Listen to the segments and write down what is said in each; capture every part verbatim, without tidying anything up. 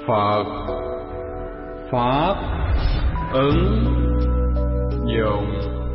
Phật Pháp ứng dụng.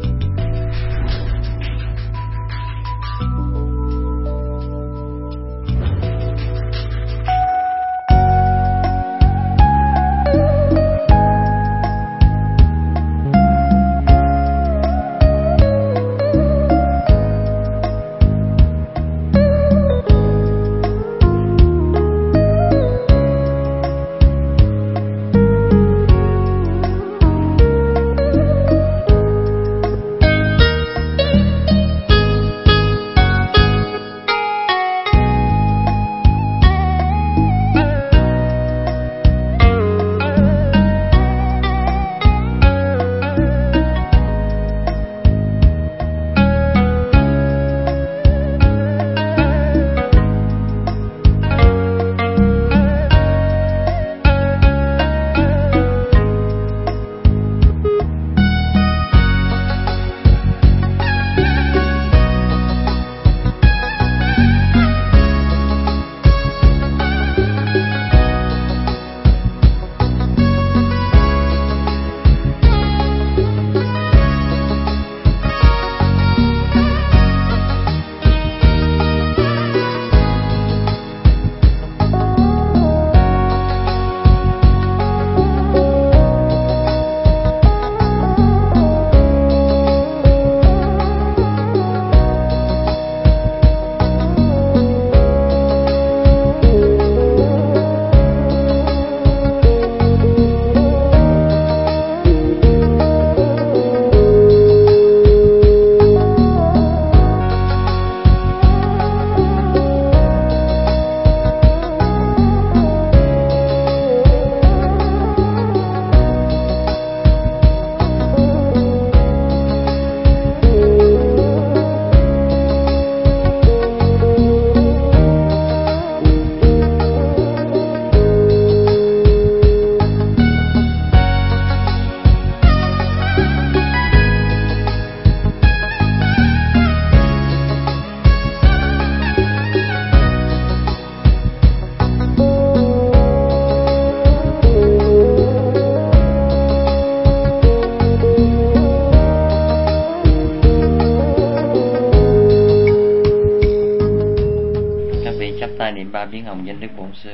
Niệm ba biến hồng danh Đức Bổn Sư.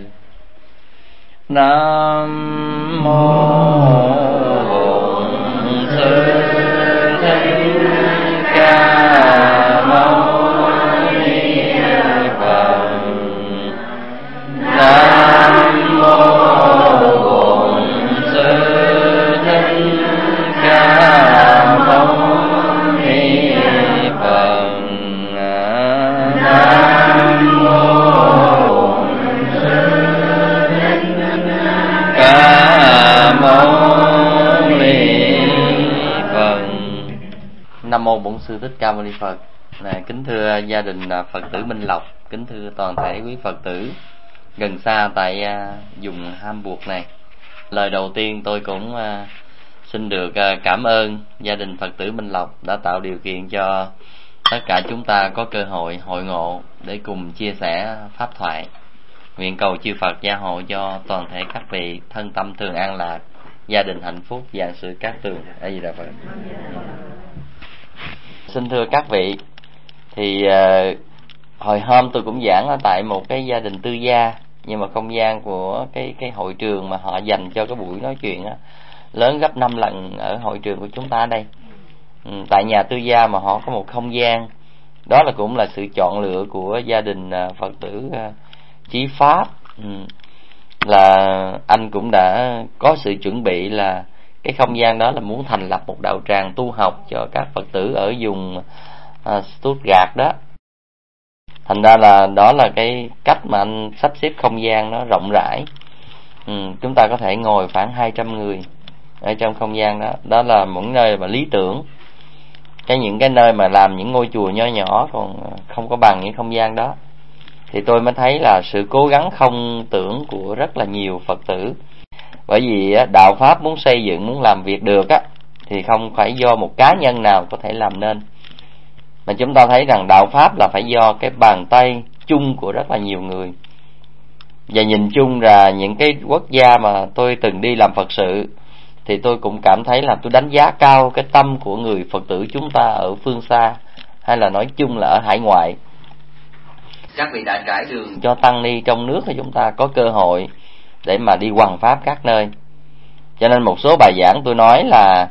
Nam mô Bổn Sư Thích Ca Mâu Ni Phật. Nam mô Bổn Sư Thích Ca Mâu Ni Phật. Nam mô Nam mô Bổn Sư Thích Ca Mâu Ni Phật. Này, kính thưa gia đình Phật tử Minh Lộc, kính thưa toàn thể quý Phật tử gần xa tại vùng Hamburg này. Lời đầu tiên tôi cũng uh, xin được uh, cảm ơn gia đình Phật tử Minh Lộc đã tạo điều kiện cho tất cả chúng ta có cơ hội hội ngộ để cùng chia sẻ pháp thoại. Nguyện cầu chư Phật gia hộ cho toàn thể các vị thân tâm thường an lạc, gia đình hạnh phúc, vạn sự cát tường. A Di Đà Phật. Xin thưa các vị, thì uh, hồi hôm tôi cũng giảng ở tại một cái gia đình tư gia, nhưng mà không gian của cái cái hội trường mà họ dành cho cái buổi nói chuyện á, lớn gấp năm lần ở hội trường của chúng ta đây. Ừ, tại nhà tư gia mà họ có một không gian, đó là cũng là sự chọn lựa của gia đình uh, Phật tử uh, Chí Pháp. Ừ, là anh cũng đã có sự chuẩn bị là cái không gian đó là muốn thành lập một đạo tràng tu học cho các Phật tử ở vùng uh, Stuttgart đó. Thành ra là đó là cái cách mà anh sắp xếp không gian nó rộng rãi. Ừ, chúng ta có thể ngồi khoảng hai trăm người ở trong không gian đó. Đó là một nơi mà lý tưởng. Cái những cái nơi mà làm những ngôi chùa nho nhỏ còn không có bằng những không gian đó. Thì tôi mới thấy là sự cố gắng không tưởng của rất là nhiều Phật tử. Bởi vì đạo Pháp muốn xây dựng, muốn làm việc được á, thì không phải do một cá nhân nào có thể làm nên, mà chúng ta thấy rằng đạo Pháp là phải do cái bàn tay chung của rất là nhiều người. Và nhìn chung là những cái quốc gia mà tôi từng đi làm Phật sự thì tôi cũng cảm thấy là tôi đánh giá cao cái tâm của người Phật tử chúng ta ở phương xa, hay là nói chung là ở hải ngoại. Các vị đã trải đường cho tăng ni trong nước thì chúng ta có cơ hội để mà đi hoằng pháp các nơi. Cho nên một số bài giảng tôi nói là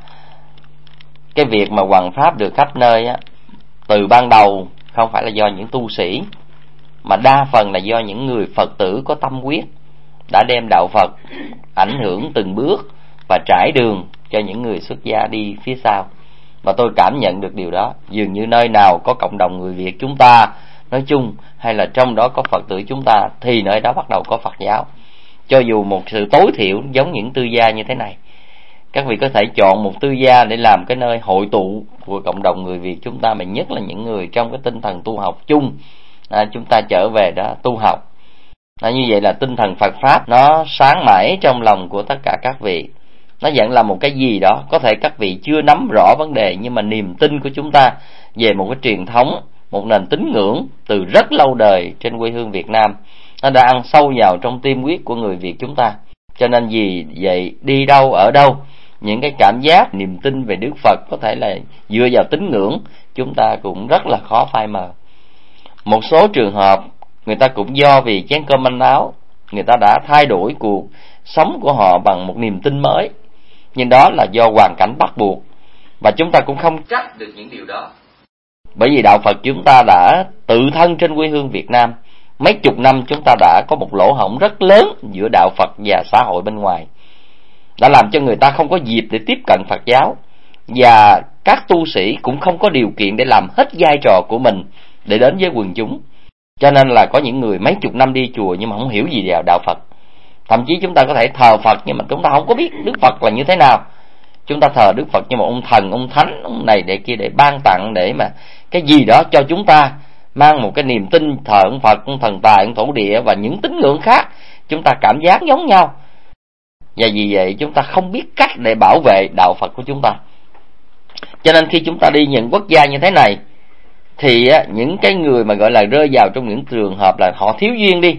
cái việc mà hoằng pháp được khắp nơi á, từ ban đầu không phải là do những tu sĩ, mà đa phần là do những người Phật tử có tâm huyết đã đem đạo Phật ảnh hưởng từng bước và trải đường cho những người xuất gia đi phía sau. Và tôi cảm nhận được điều đó. Dường như nơi nào có cộng đồng người Việt chúng ta nói chung, hay là trong đó có Phật tử chúng ta, thì nơi đó bắt đầu có Phật giáo. Cho dù một sự tối thiểu giống những tư gia như thế này, các vị có thể chọn một tư gia để làm cái nơi hội tụ của cộng đồng người Việt chúng ta, mà nhất là những người trong cái tinh thần tu học chung, à, chúng ta trở về đó tu học. À, như vậy là tinh thần Phật Pháp nó sáng mãi trong lòng của tất cả các vị. Nó vẫn là một cái gì đó, có thể các vị chưa nắm rõ vấn đề, nhưng mà niềm tin của chúng ta về một cái truyền thống, một nền tín ngưỡng từ rất lâu đời trên quê hương Việt Nam, nó đã ăn sâu vào trong tim huyết của người Việt chúng ta. Cho nên vì vậy đi đâu ở đâu, những cái cảm giác niềm tin về Đức Phật có thể là dựa vào tín ngưỡng, chúng ta cũng rất là khó phai mờ. Một số trường hợp người ta cũng do vì chén cơm manh áo, người ta đã thay đổi cuộc sống của họ bằng một niềm tin mới, nhưng đó là do hoàn cảnh bắt buộc, và chúng ta cũng không trách được những điều đó. Bởi vì đạo Phật chúng ta đã tự thân trên quê hương Việt Nam mấy chục năm, chúng ta đã có một lỗ hổng rất lớn giữa đạo Phật và xã hội bên ngoài, đã làm cho người ta không có dịp để tiếp cận Phật giáo, và các tu sĩ cũng không có điều kiện để làm hết vai trò của mình để đến với quần chúng. Cho nên là có những người mấy chục năm đi chùa nhưng mà không hiểu gì về đạo Phật. Thậm chí chúng ta có thể thờ Phật nhưng mà chúng ta không có biết Đức Phật là như thế nào. Chúng ta thờ Đức Phật như một ông thần, ông thánh, ông này để kia, để ban tặng, để mà cái gì đó cho chúng ta, mang một cái niềm tin thờ ông Phật, ông thần tài, ông thổ địa và những tín ngưỡng khác, chúng ta cảm giác giống nhau. Và vì vậy chúng ta không biết cách để bảo vệ đạo Phật của chúng ta. Cho nên khi chúng ta đi những quốc gia như thế này, thì những cái người mà gọi là rơi vào trong những trường hợp là họ thiếu duyên đi,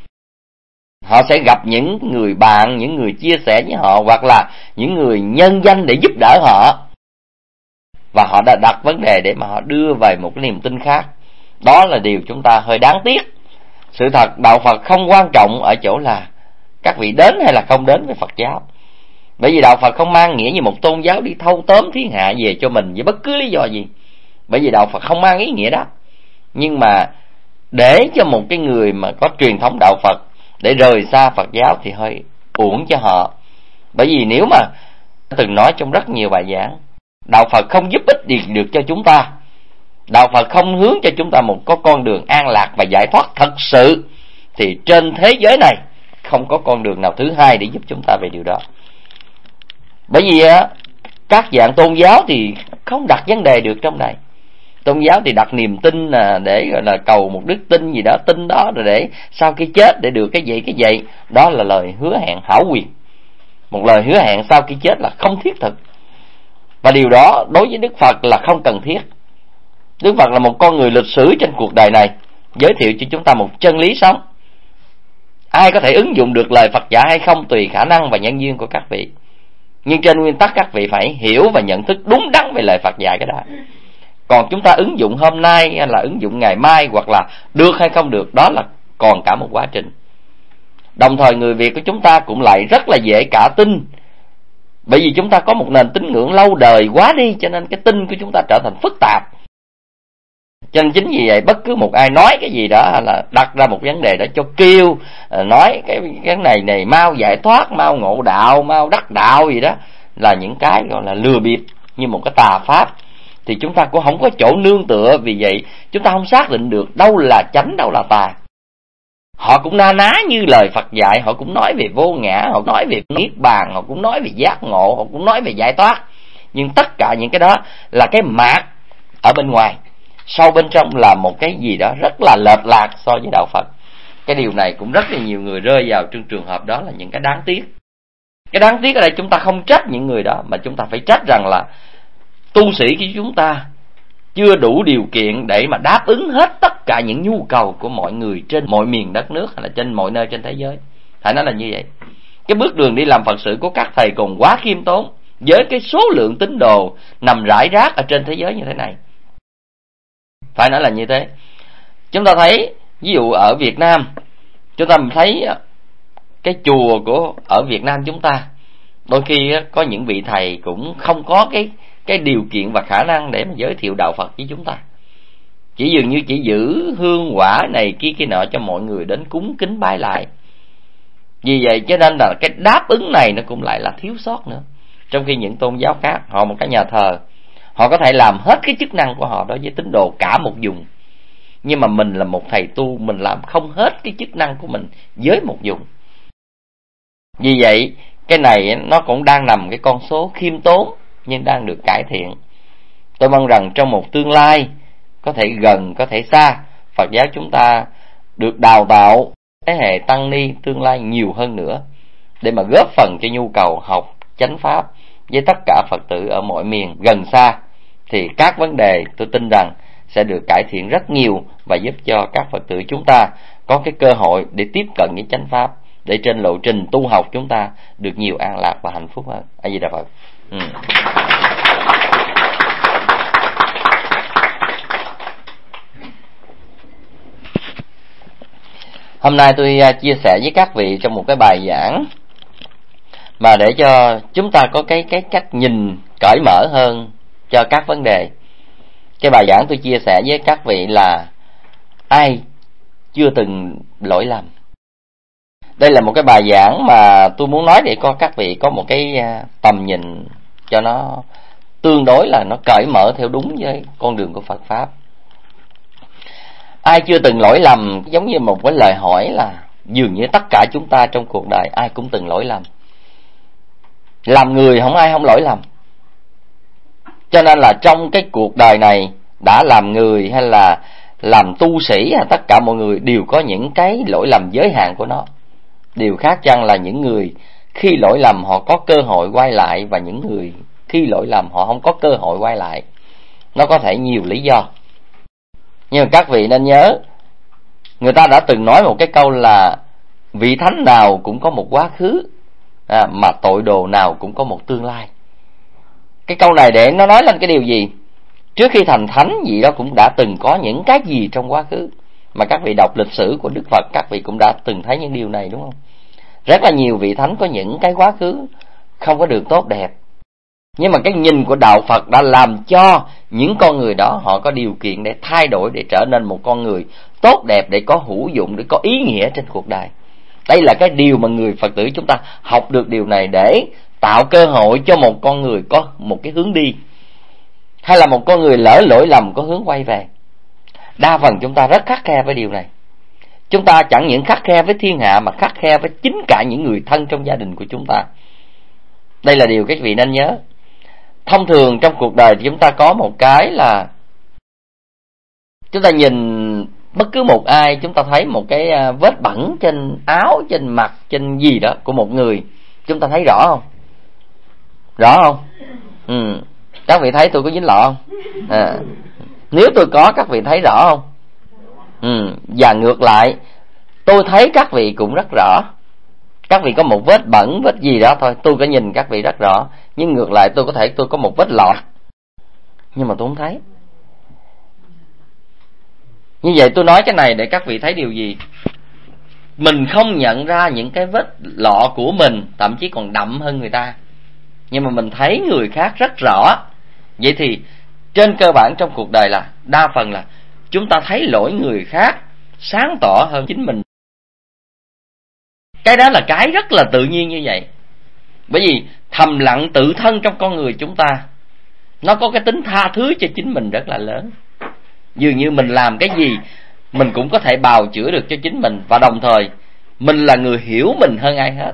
họ sẽ gặp những người bạn, những người chia sẻ với họ, hoặc là những người nhân danh để giúp đỡ họ, và họ đã đặt vấn đề để mà họ đưa về một cái niềm tin khác. Đó là điều chúng ta hơi đáng tiếc. Sự thật đạo Phật không quan trọng ở chỗ là các vị đến hay là không đến với Phật giáo. Bởi vì đạo Phật không mang nghĩa như một tôn giáo đi thâu tóm thiên hạ về cho mình với bất cứ lý do gì. Bởi vì đạo Phật không mang ý nghĩa đó. Nhưng mà để cho một cái người mà có truyền thống đạo Phật để rời xa Phật giáo thì hơi uổng cho họ. Bởi vì nếu mà từng nói trong rất nhiều bài giảng, đạo Phật không giúp ích gì được cho chúng ta, đạo Phật không hướng cho chúng ta một có con đường an lạc và giải thoát thật sự, thì trên thế giới này không có con đường nào thứ hai để giúp chúng ta về điều đó. Bởi vì các dạng tôn giáo thì không đặt vấn đề được trong này. Tôn giáo thì đặt niềm tin là để gọi là cầu một đức tin gì đó, tin đó rồi để sau khi chết để được cái gì cái gì. Đó là lời hứa hẹn hão quyền. Một lời hứa hẹn sau khi chết là không thiết thực. Và điều đó đối với Đức Phật là không cần thiết. Đức Phật là một con người lịch sử trên cuộc đời này, giới thiệu cho chúng ta một chân lý sống. Ai có thể ứng dụng được lời Phật dạy hay không tùy khả năng và nhân duyên của các vị. Nhưng trên nguyên tắc các vị phải hiểu và nhận thức đúng đắn về lời Phật dạy cái đó. Còn chúng ta ứng dụng hôm nay hay là ứng dụng ngày mai, hoặc là được hay không được, đó là còn cả một quá trình. Đồng thời người Việt của chúng ta cũng lại rất là dễ cả tin. Bởi vì chúng ta có một nền tín ngưỡng lâu đời quá đi, cho nên cái tin của chúng ta trở thành phức tạp. Cho nên chính vì vậy bất cứ một ai nói cái gì đó, hay là đặt ra một vấn đề đó cho kêu, nói cái cái này này mau giải thoát, mau ngộ đạo, mau đắc đạo gì đó, là những cái gọi là lừa bịp như một cái tà pháp, thì chúng ta cũng không có chỗ nương tựa. Vì vậy chúng ta không xác định được đâu là chánh, đâu là tà. Họ cũng na ná như lời Phật dạy, họ cũng nói về vô ngã, họ nói về niết bàn, họ cũng nói về giác ngộ, họ cũng nói về giải thoát. Nhưng tất cả những cái đó là cái mạc ở bên ngoài, sâu bên trong là một cái gì đó rất là lệch lạc so với đạo Phật. Cái điều này cũng rất là nhiều người rơi vào trong trường hợp đó, là những cái đáng tiếc. Cái đáng tiếc ở đây chúng ta không trách những người đó, mà chúng ta phải trách rằng là tu sĩ của chúng ta chưa đủ điều kiện để mà đáp ứng hết tất cả những nhu cầu của mọi người trên mọi miền đất nước hay là trên mọi nơi trên thế giới. Phải nói là như vậy. Cái bước đường đi làm Phật sự của các thầy còn quá khiêm tốn với cái số lượng tín đồ nằm rải rác ở trên thế giới như thế này. Phải nói là như thế. Chúng ta thấy ví dụ ở Việt Nam, chúng ta thấy cái chùa của ở Việt Nam chúng ta, đôi khi có những vị thầy cũng không có cái cái điều kiện và khả năng để mà giới thiệu đạo Phật với chúng ta. Chỉ dường như chỉ giữ hương quả này kia kia nọ cho mọi người đến cúng kính bái lại. Vì vậy cho nên là cái đáp ứng này nó cũng lại là thiếu sót nữa. Trong khi những tôn giáo khác, họ một cái nhà thờ, họ có thể làm hết cái chức năng của họ đối với tín đồ cả một vùng. Nhưng mà mình là một thầy tu, mình làm không hết cái chức năng của mình với một vùng. Vì vậy cái này nó cũng đang nằm cái con số khiêm tốn nhưng đang được cải thiện. Tôi mong rằng trong một tương lai có thể gần, có thể xa, Phật giáo chúng ta được đào tạo thế hệ tăng ni tương lai nhiều hơn nữa để mà góp phần cho nhu cầu học chánh pháp với tất cả Phật tử ở mọi miền gần xa, thì các vấn đề tôi tin rằng sẽ được cải thiện rất nhiều và giúp cho các Phật tử chúng ta có cái cơ hội để tiếp cận với chánh pháp, để trên lộ trình tu học chúng ta được nhiều an lạc và hạnh phúc hơn. A Di Đà Phật. Ừ. Hôm nay tôi chia sẻ với các vị trong một cái bài giảng mà để cho chúng ta có cái cái cách nhìn cởi mở hơn cho các vấn đề. Cái bài giảng tôi chia sẻ với các vị là ai chưa từng lỗi lầm. Đây là một cái bài giảng mà tôi muốn nói để có các vị có một cái tầm nhìn cho nó tương đối là nó cởi mở theo đúng với con đường của Phật Pháp. Ai chưa từng lỗi lầm giống như một cái lời hỏi là dường như tất cả chúng ta trong cuộc đời ai cũng từng lỗi lầm. Làm người không ai không lỗi lầm. Cho nên là trong cái cuộc đời này, đã làm người hay là làm tu sĩ, tất cả mọi người đều có những cái lỗi lầm giới hạn của nó. Điều khác chăng là những người khi lỗi lầm họ có cơ hội quay lại, và những người khi lỗi lầm họ không có cơ hội quay lại. Nó có thể nhiều lý do. Nhưng mà các vị nên nhớ, người ta đã từng nói một cái câu là vị thánh nào cũng có một quá khứ, à, mà tội đồ nào cũng có một tương lai. Cái câu này để nó nói lên cái điều gì? Trước khi thành thánh gì đó cũng đã từng có những cái gì trong quá khứ. Mà các vị đọc lịch sử của Đức Phật, các vị cũng đã từng thấy những điều này, đúng không? Rất là nhiều vị thánh có những cái quá khứ không có được tốt đẹp. Nhưng mà cái nhìn của đạo Phật đã làm cho những con người đó họ có điều kiện để thay đổi, để trở nên một con người tốt đẹp, để có hữu dụng, để có ý nghĩa trên cuộc đời. Đây là cái điều mà người Phật tử chúng ta học được điều này để tạo cơ hội cho một con người có một cái hướng đi, hay là một con người lỡ lỗi lầm có hướng quay về. Đa phần chúng ta rất khắt khe với điều này. Chúng ta chẳng những khắt khe với thiên hạ mà khắt khe với chính cả những người thân trong gia đình của chúng ta. Đây là điều các vị nên nhớ. Thông thường trong cuộc đời thì chúng ta có một cái là chúng ta nhìn bất cứ một ai, chúng ta thấy một cái vết bẩn trên áo, trên mặt, trên gì đó của một người, chúng ta thấy rõ không? Rõ không? Ừ. Các vị thấy tôi có dính lọ không? À. Nếu tôi có, các vị thấy rõ không? Ừ. Và ngược lại, tôi thấy các vị cũng rất rõ. Các vị có một vết bẩn, vết gì đó thôi, tôi có nhìn các vị rất rõ. Nhưng ngược lại tôi có thể tôi có một vết lọt, nhưng mà tôi không thấy. Như vậy tôi nói cái này để các vị thấy điều gì? Mình không nhận ra những cái vết lọ của mình, thậm chí còn đậm hơn người ta, nhưng mà mình thấy người khác rất rõ. Vậy thì trên cơ bản trong cuộc đời là đa phần là chúng ta thấy lỗi người khác sáng tỏ hơn chính mình. Cái đó là cái rất là tự nhiên như vậy. Bởi vì thầm lặng tự thân trong con người chúng ta, nó có cái tính tha thứ cho chính mình rất là lớn. Dường như mình làm cái gì mình cũng có thể bào chữa được cho chính mình, và đồng thời mình là người hiểu mình hơn ai hết.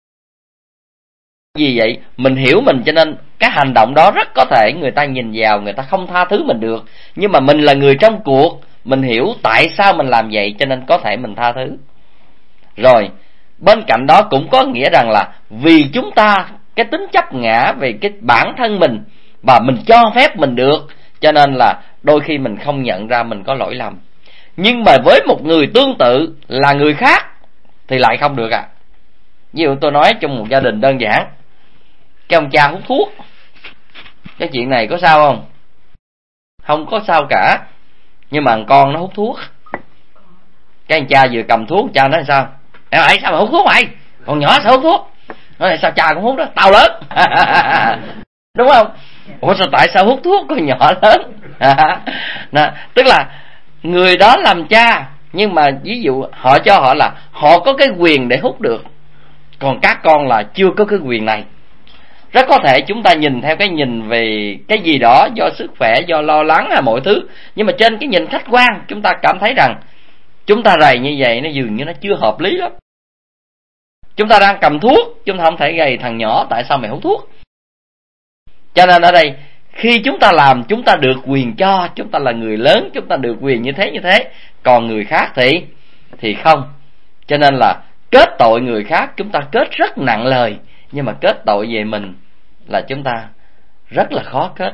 Vì vậy mình hiểu mình, cho nên cái hành động đó rất có thể người ta nhìn vào, người ta không tha thứ mình được. Nhưng mà mình là người trong cuộc, mình hiểu tại sao mình làm vậy, cho nên có thể mình tha thứ. Rồi bên cạnh đó cũng có nghĩa rằng là vì chúng ta cái tính chấp ngã về cái bản thân mình, và mình cho phép mình được, cho nên là đôi khi mình không nhận ra mình có lỗi lầm. Nhưng mà với một người tương tự là người khác thì lại không được à. Ví dụ tôi nói trong một gia đình đơn giản, cái ông cha hút thuốc, cái chuyện này có sao không? Không có sao cả. Nhưng mà thằng con nó hút thuốc, cái anh cha vừa cầm thuốc, cha nói sao? Ê mày, sao mà hút thuốc mày? Còn nhỏ sao hút thuốc? Nói sao cha cũng hút đó, tao lớn. Đúng không? Ủa sao tại sao hút thuốc con nhỏ lớn? Nè, tức là người đó làm cha, nhưng mà ví dụ họ cho họ là họ có cái quyền để hút được, còn các con là chưa có cái quyền này. Rất có thể chúng ta nhìn theo cái nhìn về cái gì đó do sức khỏe, do lo lắng hay mọi thứ, nhưng mà trên cái nhìn khách quan chúng ta cảm thấy rằng chúng ta rầy như vậy nó dường như nó chưa hợp lý lắm. Chúng ta đang cầm thuốc, chúng ta không thể gầy thằng nhỏ tại sao mày hút thuốc. Cho nên ở đây khi chúng ta làm, chúng ta được quyền cho, chúng ta là người lớn, chúng ta được quyền như thế như thế, còn người khác thì thì không. Cho nên là kết tội người khác chúng ta kết rất nặng lời, nhưng mà kết tội về mình là chúng ta rất là khó kết.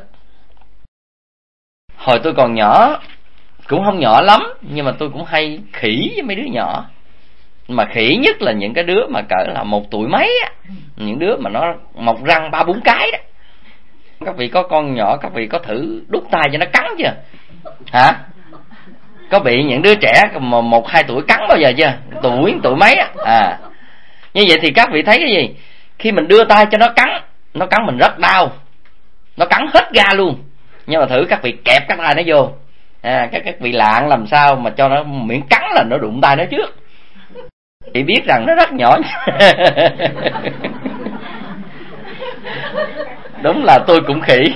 Hồi tôi còn nhỏ, cũng không nhỏ lắm, nhưng mà tôi cũng hay khỉ với mấy đứa nhỏ. Mà khỉ nhất là những cái đứa mà cỡ là một tuổi mấy á, những đứa mà nó mọc răng ba bốn cái đó. Các vị có con nhỏ, các vị có thử đút tay cho nó cắn chưa? Hả? Có bị những đứa trẻ mà một hai tuổi cắn bao giờ chưa? Tuổi tuổi mấy á. À. Như vậy thì các vị thấy cái gì? Khi mình đưa tay cho nó cắn, nó cắn mình rất đau, nó cắn hết ga luôn. Nhưng mà thử các vị kẹp cái tay nó vô, à, các các vị lạng làm sao mà cho nó miệng cắn là nó đụng tay nó trước. Chị biết rằng nó rất nhỏ. Đúng là tôi cũng khỉ.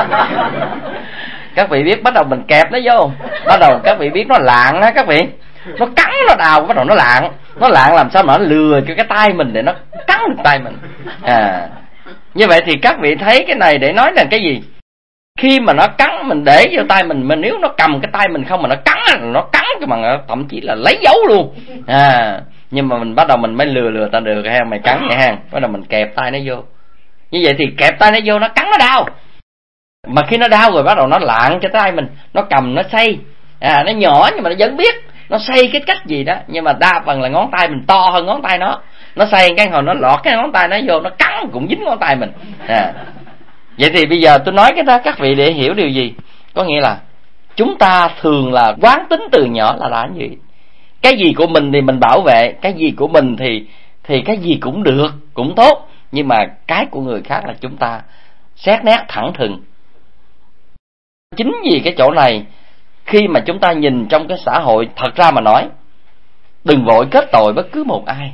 Các vị biết bắt đầu mình kẹp nó vô, bắt đầu các vị biết nó lạng á, các vị, nó cắn nó đau, bắt đầu nó lạng, nó lạng làm sao mà nó lừa cho cái tay mình để nó cắn được tay mình. À, như vậy thì các vị thấy cái này để nói là cái gì? Khi mà nó cắn mình để vô tay mình, mà nếu nó cầm cái tay mình không mà nó cắn, nó cắn cái bằng thậm chí là lấy dấu luôn. À, nhưng mà mình bắt đầu mình mới lừa lừa ta được ha, mày cắn vậy ha, bắt đầu mình kẹp tay nó vô. Như vậy thì kẹp tay nó vô, nó cắn nó đau. Mà khi nó đau rồi bắt đầu nó lạng cho tay mình, nó cầm nó xay. À, nó nhỏ nhưng mà nó vẫn biết nó xay cái cách gì đó, nhưng mà đa phần là ngón tay mình to hơn ngón tay nó. Nó xay cái hồi nó lọt cái ngón tay nó vô, nó cắn cũng dính ngón tay mình. À. Vậy thì bây giờ tôi nói cái đó các vị để hiểu điều gì? Có nghĩa là chúng ta thường là quán tính từ nhỏ là làm gì? Cái gì của mình thì mình bảo vệ, cái gì của mình thì thì cái gì cũng được, cũng tốt, nhưng mà cái của người khác là chúng ta xét nét thẳng thừng. Chính vì cái chỗ này, khi mà chúng ta nhìn trong cái xã hội, thật ra mà nói, đừng vội kết tội bất cứ một ai.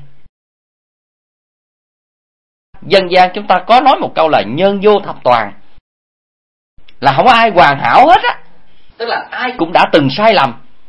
Dân gian chúng ta có nói một câu là nhân vô thập toàn, là không có ai hoàn hảo hết á, tức là ai cũng đã từng sai lầm.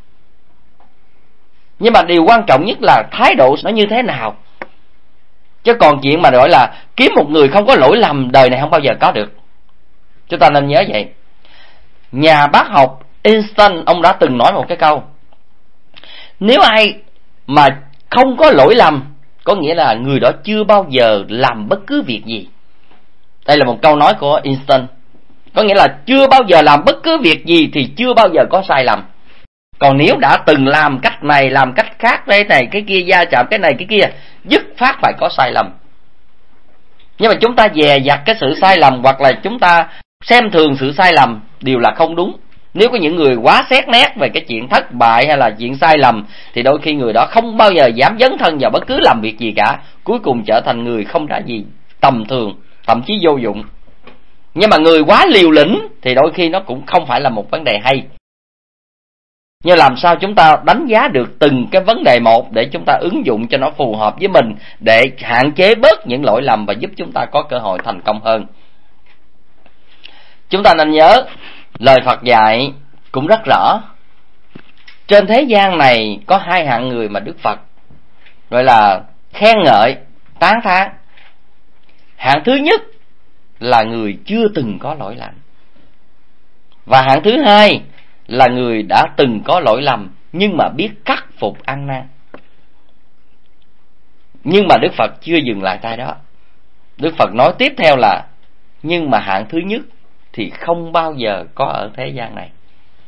Nhưng mà điều quan trọng nhất là thái độ nó như thế nào. Chứ còn chuyện mà gọi là kiếm một người không có lỗi lầm, đời này không bao giờ có được. Chúng ta nên nhớ vậy. Nhà bác học Einstein, ông đã từng nói một cái câu: nếu ai mà không có lỗi lầm, có nghĩa là người đó chưa bao giờ làm bất cứ việc gì. Đây là một câu nói của Einstein. Có nghĩa là chưa bao giờ làm bất cứ việc gì thì chưa bao giờ có sai lầm. Còn nếu đã từng làm cách này, làm cách khác, cái này, cái kia, gia chạm cái này, cái kia, dứt phát phải có sai lầm. Nhưng mà chúng ta dè dặt cái sự sai lầm, hoặc là chúng ta xem thường sự sai lầm, điều là không đúng. Nếu có những người quá xét nét về cái chuyện thất bại hay là chuyện sai lầm, thì đôi khi người đó không bao giờ dám dấn thân vào bất cứ làm việc gì cả, cuối cùng trở thành người không đã gì tầm thường, thậm chí vô dụng. Nhưng mà người quá liều lĩnh thì đôi khi nó cũng không phải là một vấn đề hay. Nhưng làm sao chúng ta đánh giá được từng cái vấn đề một để chúng ta ứng dụng cho nó phù hợp với mình, để hạn chế bớt những lỗi lầm và giúp chúng ta có cơ hội thành công hơn. Chúng ta nên nhớ, lời Phật dạy cũng rất rõ. Trên thế gian này có hai hạng người mà Đức Phật gọi là khen ngợi, tán thán. Hạng thứ nhất là người chưa từng có lỗi lầm, và hạng thứ hai là người đã từng có lỗi lầm nhưng mà biết khắc phục ăn năn. Nhưng mà Đức Phật chưa dừng lại tại đó. Đức Phật nói tiếp theo là nhưng mà hạng thứ nhất thì không bao giờ có ở thế gian này.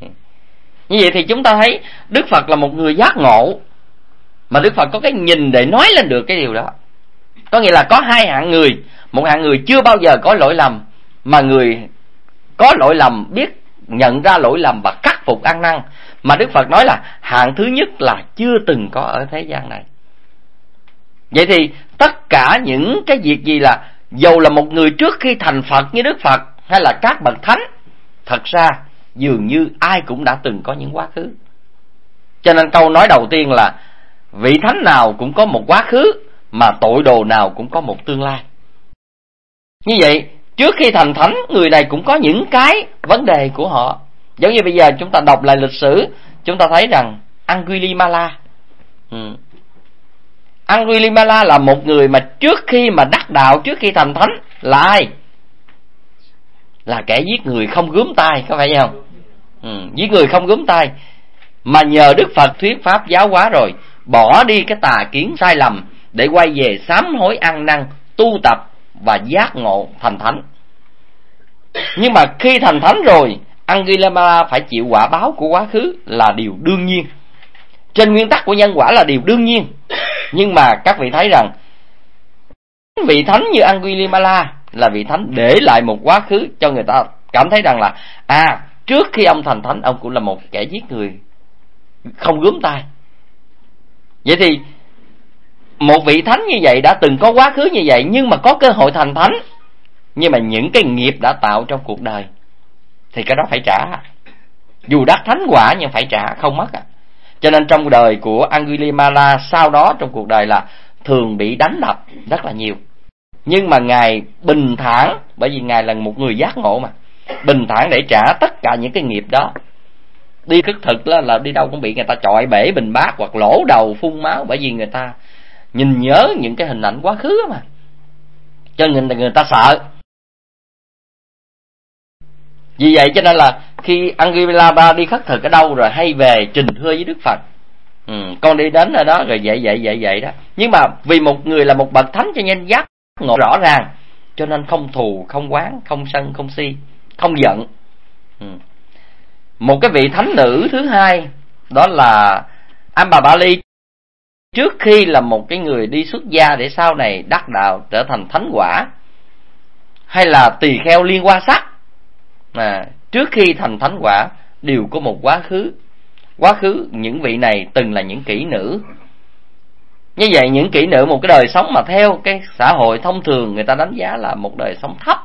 Như vậy thì chúng ta thấy Đức Phật là một người giác ngộ, mà Đức Phật có cái nhìn để nói lên được cái điều đó. Có nghĩa là có hai hạng người. Một hạng người chưa bao giờ có lỗi lầm, mà người có lỗi lầm biết nhận ra lỗi lầm và khắc phục ăn năn. Mà Đức Phật nói là hạng thứ nhất là chưa từng có ở thế gian này. Vậy thì tất cả những cái việc gì là dầu là một người trước khi thành Phật như Đức Phật hay là các bậc thánh, thật ra dường như ai cũng đã từng có những quá khứ. Cho nên câu nói đầu tiên là vị thánh nào cũng có một quá khứ, mà tội đồ nào cũng có một tương lai. Như vậy trước khi thành thánh, người này cũng có những cái vấn đề của họ. Giống như bây giờ chúng ta đọc lại lịch sử, chúng ta thấy rằng Angulimala ừ. Angulimala là một người mà trước khi mà đắc đạo, trước khi thành thánh là ai? Là kẻ giết người không gớm tay, có phải không? Ừ, giết người không gớm tay. Mà nhờ Đức Phật thuyết pháp giáo hóa rồi, bỏ đi cái tà kiến sai lầm để quay về sám hối ăn năn, tu tập và giác ngộ thành thánh. Nhưng mà khi thành thánh rồi, Angulimala phải chịu quả báo của quá khứ là điều đương nhiên. Trên nguyên tắc của nhân quả là điều đương nhiên. Nhưng mà các vị thấy rằng vị thánh như Angulimala là vị thánh để lại một quá khứ cho người ta cảm thấy rằng là à, trước khi ông thành thánh, ông cũng là một kẻ giết người không gớm tay. Vậy thì một vị thánh như vậy đã từng có quá khứ như vậy, nhưng mà có cơ hội thành thánh, nhưng mà những cái nghiệp đã tạo trong cuộc đời thì cái đó phải trả. Dù đắc thánh quả nhưng phải trả, không mất à. Cho nên trong đời của Angulimala sau đó trong cuộc đời là thường bị đánh đập rất là nhiều. Nhưng mà Ngài bình thản, bởi vì Ngài là một người giác ngộ mà, bình thản để trả tất cả những cái nghiệp đó. Đi khất thực là, là đi đâu cũng bị người ta chọi bể bình bát hoặc lỗ đầu phun máu, bởi vì người ta nhìn nhớ những cái hình ảnh quá khứ mà, cho nên là người ta sợ. Vì vậy cho nên là khi Angulimala đi khất thực ở đâu rồi hay về trình thưa với Đức Phật, ừ, con đi đến ở đó rồi vậy vậy vậy vậy đó. Nhưng mà vì một người là một bậc thánh cho nên giác ngộ rõ ràng, cho nên không thù, không oán, không sân, không si, không giận. ừ. Một cái vị thánh nữ thứ hai đó là Ambabali, trước khi là một cái người đi xuất gia để sau này đắc đạo trở thành thánh quả, hay là tỳ kheo Liên Hoa Sắc, à, trước khi thành thánh quả đều có một quá khứ. Quá khứ những vị này từng là những kỹ nữ. Như vậy những kỹ nữ một cái đời sống mà theo cái xã hội thông thường người ta đánh giá là một đời sống thấp,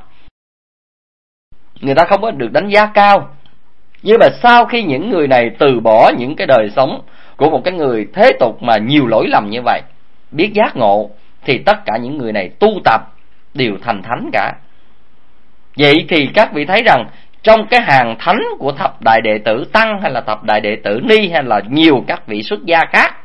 người ta không có được đánh giá cao. Nhưng mà sau khi những người này từ bỏ những cái đời sống của một cái người thế tục mà nhiều lỗi lầm như vậy, biết giác ngộ, thì tất cả những người này tu tập đều thành thánh cả. Vậy thì các vị thấy rằng trong cái hàng thánh của thập đại đệ tử Tăng hay là thập đại đệ tử Ni hay là nhiều các vị xuất gia khác,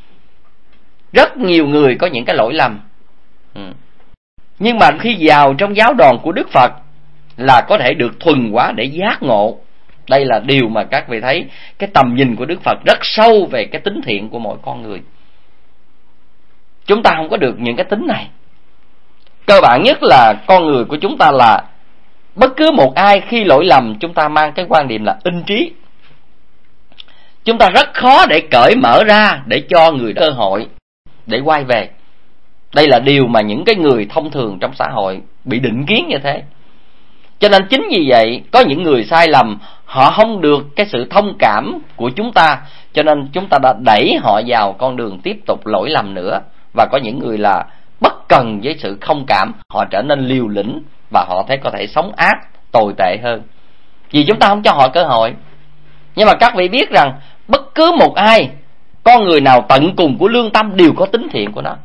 rất nhiều người có những cái lỗi lầm. ừ. Nhưng mà khi vào trong giáo đoàn của Đức Phật là có thể được thuần hóa để giác ngộ. Đây là điều mà các vị thấy cái tầm nhìn của Đức Phật rất sâu về cái tính thiện của mỗi con người. Chúng ta không có được những cái tính này. Cơ bản nhất là con người của chúng ta là bất cứ một ai khi lỗi lầm, chúng ta mang cái quan điểm là in trí. Chúng ta rất khó để cởi mở ra để cho người cơ hội để quay về. Đây là điều mà những cái người thông thường trong xã hội bị định kiến như thế. Cho nên chính vì vậy có những người sai lầm, họ không được cái sự thông cảm của chúng ta, cho nên chúng ta đã đẩy họ vào con đường tiếp tục lỗi lầm nữa. Và có những người là bất cần với sự thông cảm, họ trở nên liều lĩnh và họ thấy có thể sống ác, tồi tệ hơn, vì chúng ta không cho họ cơ hội. Nhưng mà các vị biết rằng bất cứ một ai, con người nào tận cùng của lương tâm đều có tính thiện của nó.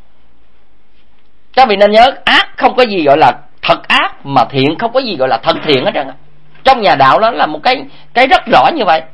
Các vị nên nhớ, ác không có gì gọi là thật ác, mà thiện không có gì gọi là thật thiện hết trơn. Trong nhà đạo đó là một cái cái rất rõ như vậy.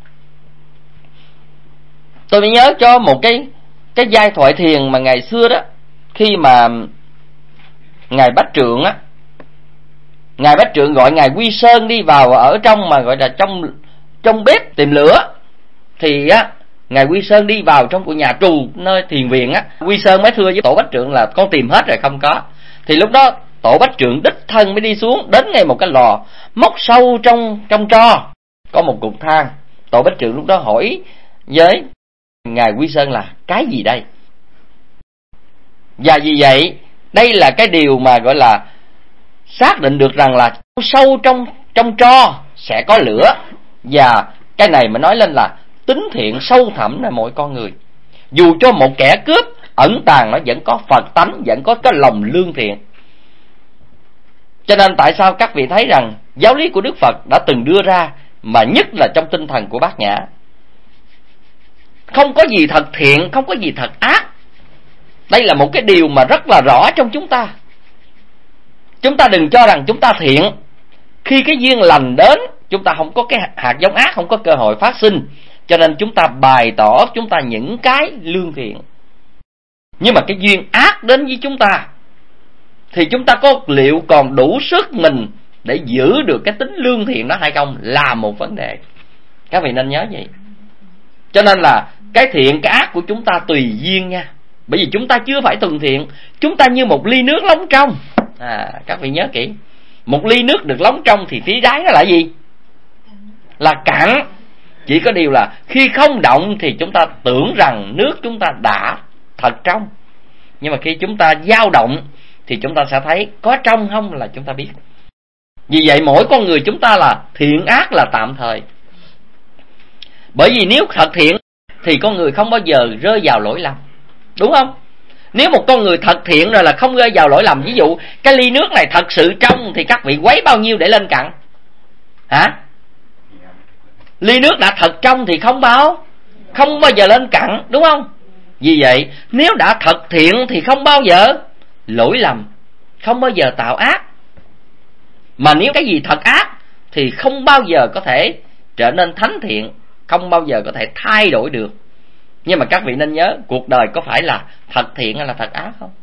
Tôi mới nhớ cho một cái cái giai thoại thiền mà ngày xưa đó, khi mà ngài Bách Trượng á, ngài Bách Trượng gọi ngài Quy Sơn đi vào ở trong mà gọi là trong trong bếp tìm lửa, thì á ngài Quy Sơn đi vào trong của nhà trù nơi thiền viện á, Quy Sơn mới thưa với tổ Bách Trượng là con tìm hết rồi không có. Thì lúc đó tổ Bách Trượng đích thân mới đi xuống, đến ngay một cái lò móc sâu trong trong tro có một cục than. Tổ Bách Trượng lúc đó hỏi với Ngài Quy Sơn là cái gì đây? Và vì vậy đây là cái điều mà gọi là xác định được rằng là sâu trong trong tro sẽ có lửa. Và cái này mà nói lên là tính thiện sâu thẳmในmỗi con người. Dù cho một kẻ cướp ẩn tàng nó vẫn có Phật tánh, vẫn có cái lòng lương thiện. Cho nên tại sao các vị thấy rằng giáo lý của Đức Phật đã từng đưa ra, mà nhất là trong tinh thần của Bát Nhã, không có gì thật thiện, không có gì thật ác. Đây là một cái điều mà rất là rõ trong chúng ta. Chúng ta đừng cho rằng chúng ta thiện, khi cái duyên lành đến, chúng ta không có cái hạt giống ác, không có cơ hội phát sinh, cho nên chúng ta bày tỏ chúng ta những cái lương thiện. Nhưng mà cái duyên ác đến với chúng ta thì chúng ta có liệu còn đủ sức mình để giữ được cái tính lương thiện đó hay không là một vấn đề. Các vị nên nhớ vậy. Cho nên là cái thiện cái ác của chúng ta tùy duyên nha. Bởi vì chúng ta chưa phải thuần thiện. Chúng ta như một ly nước lóng trong. À, các vị nhớ kỹ. Một ly nước được lóng trong thì phía đáy nó là gì? Là cạn. Chỉ có điều là khi không động thì chúng ta tưởng rằng nước chúng ta đã thật trong. Nhưng mà khi chúng ta dao động thì chúng ta sẽ thấy có trong không là chúng ta biết. Vì vậy mỗi con người chúng ta là thiện ác là tạm thời. Bởi vì nếu thật thiện thì con người không bao giờ rơi vào lỗi lầm. Đúng không? Nếu một con người thật thiện rồi là không rơi vào lỗi lầm. Ví dụ cái ly nước này thật sự trong thì các vị quấy bao nhiêu để lên cặn? Hả? Ly nước đã thật trong thì không bao Không bao giờ lên cặn. Đúng không? Vì vậy nếu đã thật thiện thì không bao giờ lỗi lầm, không bao giờ tạo ác. Mà nếu cái gì thật ác thì không bao giờ có thể trở nên thánh thiện, không bao giờ có thể thay đổi được. Nhưng mà các vị nên nhớ, cuộc đời có phải là thật thiện hay là thật ác không?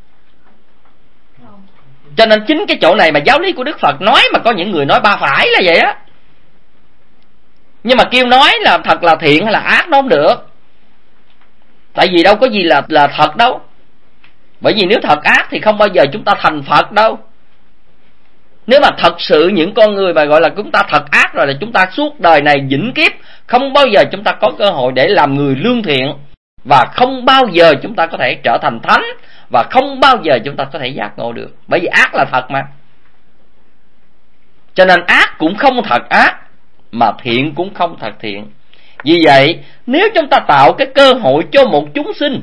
Cho nên chính cái chỗ này mà giáo lý của Đức Phật nói, mà có những người nói ba phải là vậy á. Nhưng mà kêu nói là thật là thiện hay là ác nó không được. Tại vì đâu có gì là là thật đâu. Bởi vì nếu thật ác thì không bao giờ chúng ta thành Phật đâu. Nếu mà thật sự những con người mà gọi là chúng ta thật ác rồi là chúng ta suốt đời này vĩnh kiếp không bao giờ chúng ta có cơ hội để làm người lương thiện, và không bao giờ chúng ta có thể trở thành thánh, và không bao giờ chúng ta có thể giác ngộ được. Bởi vì ác là thật mà. Cho nên ác cũng không thật ác, mà thiện cũng không thật thiện. Vì vậy nếu chúng ta tạo cái cơ hội cho một chúng sinh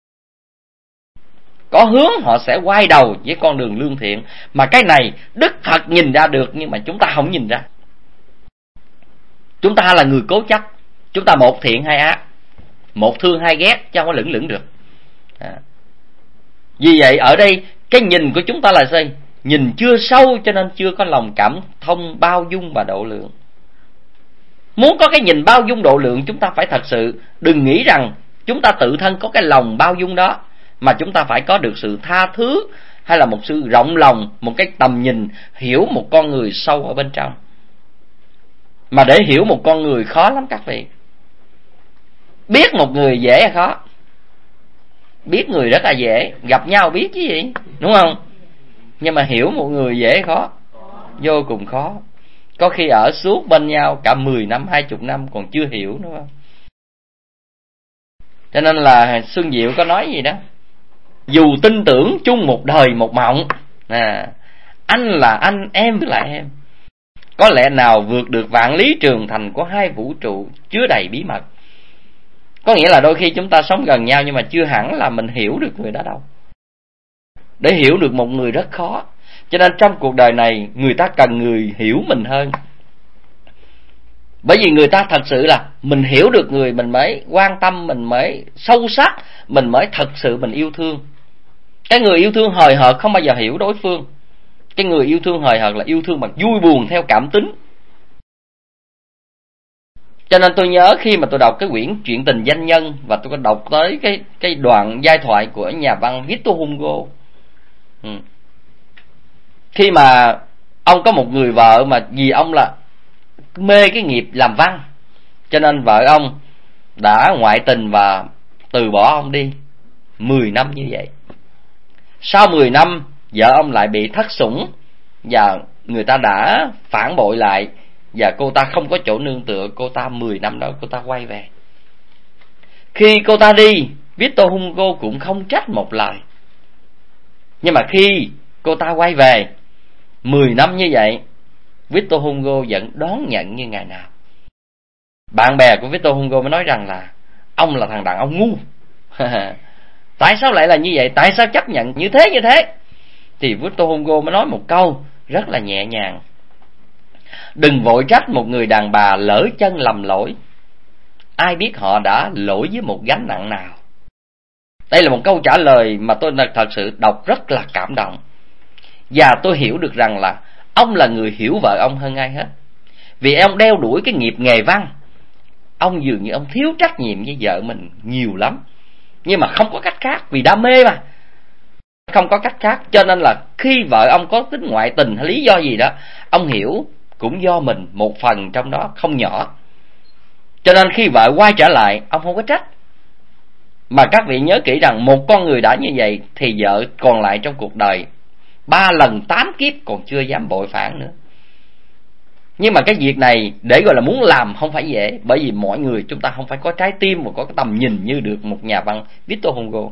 có hướng, họ sẽ quay đầu với con đường lương thiện. Mà cái này Đức Phật nhìn ra được, nhưng mà chúng ta không nhìn ra. Chúng ta là người cố chấp. Chúng ta một thiện hai ác, một thương hai ghét, chứ không có lưỡng lưỡng được. à. Vì vậy ở đây cái nhìn của chúng ta là gì? Nhìn chưa sâu, cho nên chưa có lòng cảm thông bao dung và độ lượng. Muốn có cái nhìn bao dung độ lượng, chúng ta phải thật sự đừng nghĩ rằng chúng ta tự thân có cái lòng bao dung đó, mà chúng ta phải có được sự tha thứ, hay là một sự rộng lòng, một cái tầm nhìn hiểu một con người sâu ở bên trong. Mà để hiểu một con người khó lắm các vị. Biết một người dễ hay khó? Biết người rất là dễ, gặp nhau biết chứ gì, đúng không? Nhưng mà hiểu một người dễ hay khó? Vô cùng khó. Có khi ở suốt bên nhau cả mười năm, hai mươi năm còn chưa hiểu, đúng không? Cho nên là Xuân Diệu có nói gì đó: dù tin tưởng chung một đời một mộng, à, anh là anh, em là em, có lẽ nào vượt được vạn lý trường thành của hai vũ trụ chứa đầy bí mật. Có nghĩa là đôi khi chúng ta sống gần nhau nhưng mà chưa hẳn là mình hiểu được người đó đâu. Để hiểu được một người rất khó. Cho nên trong cuộc đời này người ta cần người hiểu mình hơn. Bởi vì người ta thật sự là mình hiểu được người, mình mới quan tâm, mình mới sâu sắc, mình mới thật sự mình yêu thương. Cái người yêu thương hời hợt không bao giờ hiểu đối phương. Cái người yêu thương hời hợt là yêu thương bằng vui buồn theo cảm tính. Cho nên tôi nhớ khi mà tôi đọc cái quyển Chuyện tình danh nhân, và tôi có đọc tới cái cái đoạn giai thoại của nhà văn Victor Hugo. Ừ. Khi mà ông có một người vợ mà vì ông là mê cái nghiệp làm văn, cho nên vợ ông đã ngoại tình và từ bỏ ông đi mười năm như vậy. Sau mười năm vợ ông lại bị thất sủng, và người ta đã phản bội lại, và cô ta không có chỗ nương tựa. Cô ta mười năm đó cô ta quay về. Khi cô ta đi, Victor Hugo cũng không trách một lời. Nhưng mà khi cô ta quay về mười năm như vậy, Victor Hugo vẫn đón nhận như ngày nào. Bạn bè của Victor Hugo mới nói rằng là ông là thằng đàn ông ngu. Tại sao lại là như vậy? Tại sao chấp nhận như thế như thế? Thì Victor Hugo mới nói một câu rất là nhẹ nhàng: đừng vội trách một người đàn bà lỡ chân lầm lỗi. Ai biết họ đã lỗi với một gánh nặng nào. Đây là một câu trả lời mà tôi thật sự đọc rất là cảm động. Và tôi hiểu được rằng là ông là người hiểu vợ ông hơn ai hết. Vì ông đeo đuổi cái nghiệp nghề văn, ông dường như ông thiếu trách nhiệm với vợ mình nhiều lắm. Nhưng mà không có cách khác, vì đam mê mà, không có cách khác. Cho nên là khi vợ ông có tính ngoại tình hay lý do gì đó, ông hiểu cũng do mình một phần trong đó không nhỏ. Cho nên khi vợ quay trở lại, ông không có trách. Mà các vị nhớ kỹ rằng một con người đã như vậy thì vợ còn lại trong cuộc đời ba lần tám kiếp còn chưa dám bội phản nữa. Nhưng mà cái việc này để gọi là muốn làm không phải dễ. Bởi vì mọi người chúng ta không phải có trái tim và có cái tầm nhìn như được một nhà văn Victor Hugo.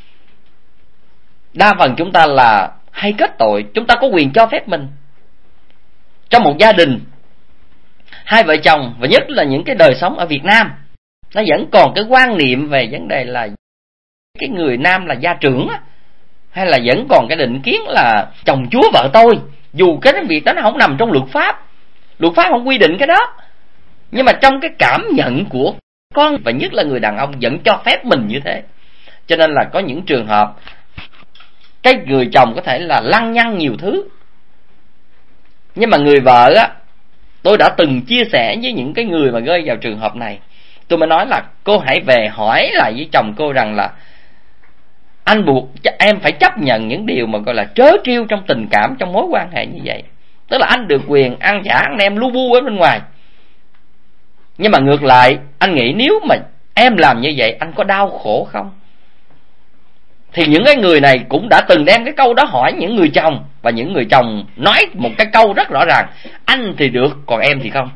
Đa phần chúng ta là hay kết tội. Chúng ta có quyền cho phép mình. Trong một gia đình, hai vợ chồng, và nhất là những cái đời sống ở Việt Nam, nó vẫn còn cái quan niệm về vấn đề là cái người nam là gia trưởng á, hay là vẫn còn cái định kiến là chồng chúa vợ tôi. Dù cái việc đó nó không nằm trong luật pháp, luật pháp không quy định cái đó, nhưng mà trong cái cảm nhận của con, và nhất là người đàn ông, vẫn cho phép mình như thế. Cho nên là có những trường hợp cái người chồng có thể là lăng nhăng nhiều thứ, nhưng mà người vợ á, tôi đã từng chia sẻ với những cái người mà rơi vào trường hợp này. Tôi mới nói là cô hãy về hỏi lại với chồng cô rằng là anh buộc em phải chấp nhận những điều mà gọi là trớ trêu trong tình cảm, trong mối quan hệ như vậy. Tức là anh được quyền ăn chả ăn em lu bu ở bên ngoài. Nhưng mà ngược lại, anh nghĩ nếu mà em làm như vậy, anh có đau khổ không? Thì những cái người này cũng đã từng đem cái câu đó hỏi những người chồng, và những người chồng nói một cái câu rất rõ ràng: anh thì được, còn em thì không.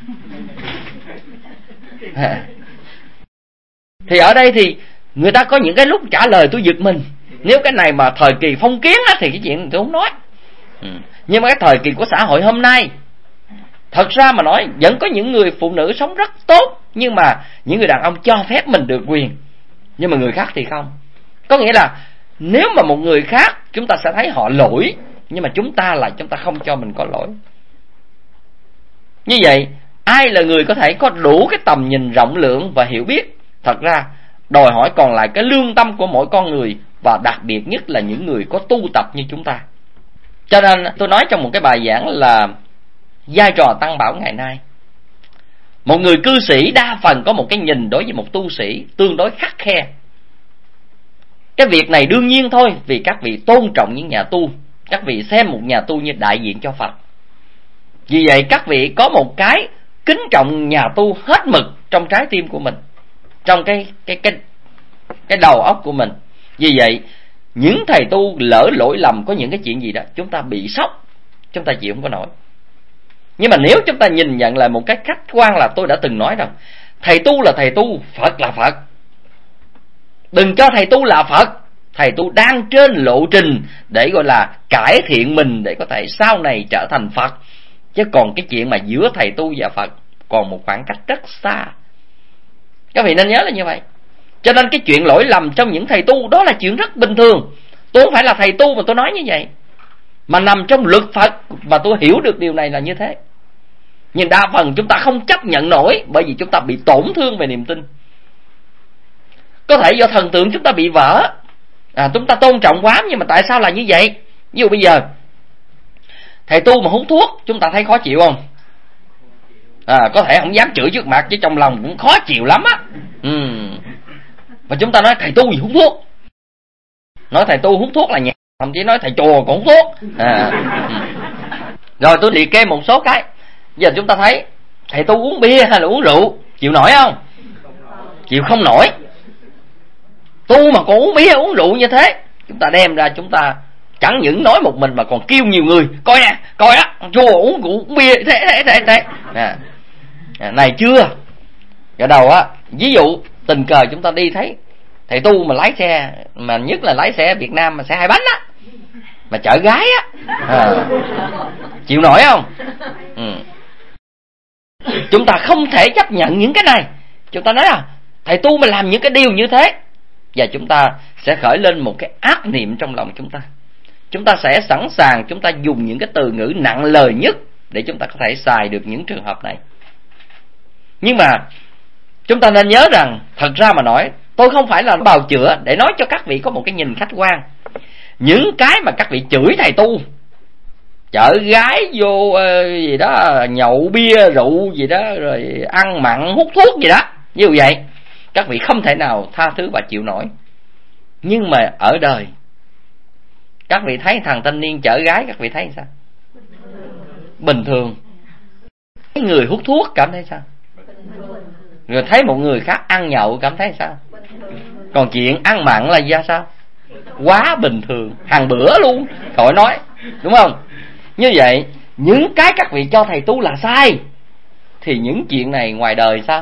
Thì ở đây thì người ta có những cái lúc trả lời tôi giật mình. Nếu cái này mà thời kỳ phong kiến á, thì cái chuyện tôi không nói. ừ. Nhưng mà cái thời kỳ của xã hội hôm nay, thật ra mà nói, vẫn có những người phụ nữ sống rất tốt, nhưng mà những người đàn ông cho phép mình được quyền, nhưng mà người khác thì không. Có nghĩa là nếu mà một người khác chúng ta sẽ thấy họ lỗi, nhưng mà chúng ta là chúng ta không cho mình có lỗi. Như vậy, ai là người có thể có đủ cái tầm nhìn rộng lượng và hiểu biết? Thật ra đòi hỏi còn lại cái lương tâm của mỗi con người, và đặc biệt nhất là những người có tu tập như chúng ta. Cho nên tôi nói trong một cái bài giảng là vai trò tăng bảo ngày nay. Một người cư sĩ đa phần có một cái nhìn đối với một tu sĩ tương đối khắt khe. Cái việc này đương nhiên thôi, vì các vị tôn trọng những nhà tu, các vị xem một nhà tu như đại diện cho Phật. Vì vậy các vị có một cái kính trọng nhà tu hết mực trong trái tim của mình, trong cái cái cái cái đầu óc của mình. Vì vậy những thầy tu lỡ lỗi lầm có những cái chuyện gì đó, chúng ta bị sốc, chúng ta chịu không có nổi. Nhưng mà nếu chúng ta nhìn nhận lại một cách khách quan, là tôi đã từng nói rằng thầy tu là thầy tu, Phật là Phật. Đừng cho thầy tu là Phật. Thầy tu đang trên lộ trình để gọi là cải thiện mình, để có thể sau này trở thành Phật. Chứ còn cái chuyện mà giữa thầy tu và Phật còn một khoảng cách rất xa. Các vị nên nhớ là như vậy. Cho nên cái chuyện lỗi lầm trong những thầy tu đó là chuyện rất bình thường. Tôi không phải là thầy tu mà tôi nói như vậy, mà nằm trong luật Phật, và tôi hiểu được điều này là như thế. Nhưng đa phần chúng ta không chấp nhận nổi, bởi vì chúng ta bị tổn thương về niềm tin. Có thể do thần tượng chúng ta bị vỡ, à, chúng ta tôn trọng quá. Nhưng mà tại sao là như vậy? Ví dụ bây giờ thầy tu mà hút thuốc, chúng ta thấy khó chịu không? À, có thể không dám chửi trước mặt, chứ trong lòng cũng khó chịu lắm á. ừ. Và chúng ta nói thầy tu gì hút thuốc, nói thầy tu hút thuốc là nhẹ, thậm chí nói thầy chùa còn hút thuốc. à. ừ. Rồi tôi liệt kê một số cái. Giờ chúng ta thấy thầy tu uống bia hay là uống rượu, chịu nổi không? Chịu không nổi. Tu mà còn uống bia uống rượu như thế, chúng ta đem ra chúng ta Chẳng những nói một mình mà còn kêu nhiều người, coi nè, coi á, chùa uống rượu uống bia thế thế thế thế. À, à, này chưa. Ở đầu á, ví dụ tình cờ chúng ta đi thấy thầy tu mà lái xe, mà nhất là lái xe Việt Nam mà xe hai bánh á, mà chở gái á, à, chịu nổi không? Ừ. Chúng ta không thể chấp nhận những cái này. Chúng ta nói là thầy tu mà làm những cái điều như thế, và chúng ta sẽ khởi lên một cái ác niệm trong lòng chúng ta. Chúng ta sẽ sẵn sàng chúng ta dùng những cái từ ngữ nặng lời nhất để chúng ta có thể xài được những trường hợp này. Nhưng mà chúng ta nên nhớ rằng, thật ra mà nói, tôi không phải là bào chữa để nói cho các vị có một cái nhìn khách quan. Những cái mà các vị chửi thầy tu, chở gái vô uh, gì đó, nhậu bia rượu gì đó, rồi ăn mặn hút thuốc gì đó, như vậy các vị không thể nào tha thứ và chịu nổi. Nhưng mà ở đời, các vị thấy thằng thanh niên chở gái, các vị thấy sao? Bình thường. Thấy người hút thuốc cảm thấy sao? Rồi thấy một người khác ăn nhậu cảm thấy sao? Còn chuyện ăn mặn là ra sao? Quá bình thường, hàng bữa luôn, khỏi nói, đúng không? Như vậy, những cái các vị cho thầy tu là sai, thì những chuyện này ngoài đời sao?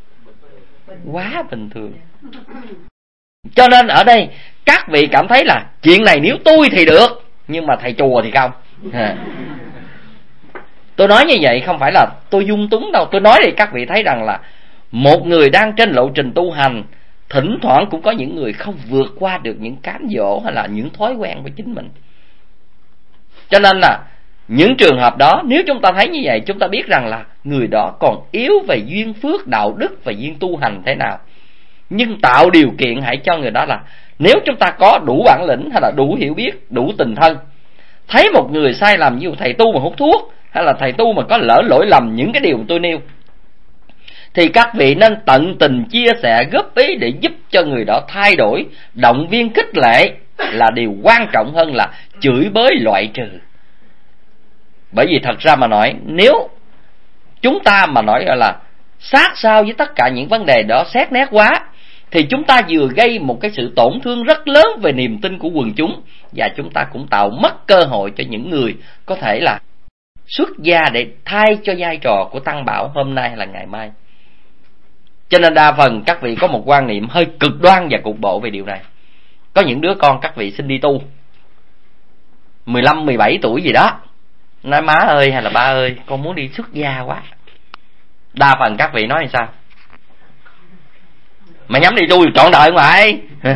Quá bình thường. Cho nên ở đây các vị cảm thấy là chuyện này nếu tôi thì được, nhưng mà thầy chùa thì không. À. Tôi nói như vậy không phải là tôi dung túng đâu. Tôi nói để các vị thấy rằng là một người đang trên lộ trình tu hành, thỉnh thoảng cũng có những người không vượt qua được những cám dỗ hay là những thói quen của chính mình. Cho nên là những trường hợp đó, nếu chúng ta thấy như vậy, chúng ta biết rằng là người đó còn yếu về duyên phước, đạo đức và duyên tu hành thế nào. Nhưng tạo điều kiện hãy cho người đó là, nếu chúng ta có đủ bản lĩnh hay là đủ hiểu biết, đủ tình thân, thấy một người sai lầm như thầy tu mà hút thuốc, hay là thầy tu mà có lỡ lỗi lầm những cái điều mà tôi nêu, thì các vị nên tận tình chia sẻ, góp ý để giúp cho người đó thay đổi, động viên khích lệ là điều quan trọng hơn là chửi bới loại trừ. Bởi vì thật ra mà nói, nếu chúng ta mà nói là sát sao với tất cả những vấn đề đó xét nét quá, thì chúng ta vừa gây một cái sự tổn thương rất lớn về niềm tin của quần chúng, và chúng ta cũng tạo mất cơ hội cho những người có thể là xuất gia để thay cho vai trò của Tăng Bảo hôm nay hay là ngày mai. Cho nên đa phần các vị có một quan niệm hơi cực đoan và cục bộ về điều này. Có những đứa con các vị xin đi tu mười lăm, mười bảy tuổi gì đó, nói má ơi hay là ba ơi, con muốn đi xuất gia quá. Đa phần các vị nói như sao? Mày nhắm đi tu trọn đời ngoại.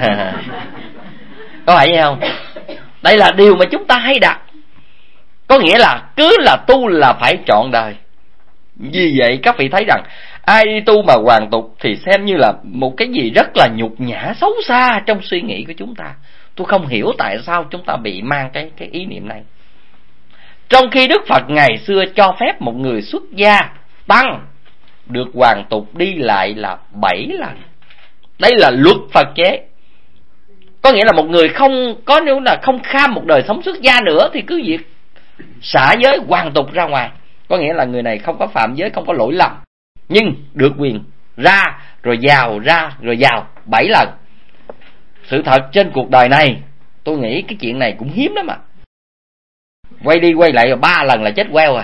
Có phải vậy không? Đây là điều mà chúng ta hay đặt. Có nghĩa là cứ là tu là phải trọn đời. Vì vậy các vị thấy rằng ai đi tu mà hoàn tục thì xem như là một cái gì rất là nhục nhã, xấu xa trong suy nghĩ của chúng ta. Tôi không hiểu tại sao chúng ta bị mang cái, cái ý niệm này. Trong khi Đức Phật ngày xưa cho phép một người xuất gia tăng được hoàn tục đi lại là bảy lần. Đây là luật Phật chế. Có nghĩa là một người không có, nếu là không kham một đời sống xuất gia nữa thì cứ việc xả giới hoàn tục ra ngoài. Có nghĩa là người này không có phạm giới, không có lỗi lầm, nhưng được quyền ra rồi vào, ra rồi vào bảy lần. Sự thật trên cuộc đời này, tôi nghĩ cái chuyện này cũng hiếm lắm mà. Quay đi quay lại rồi ba lần là chết queo rồi.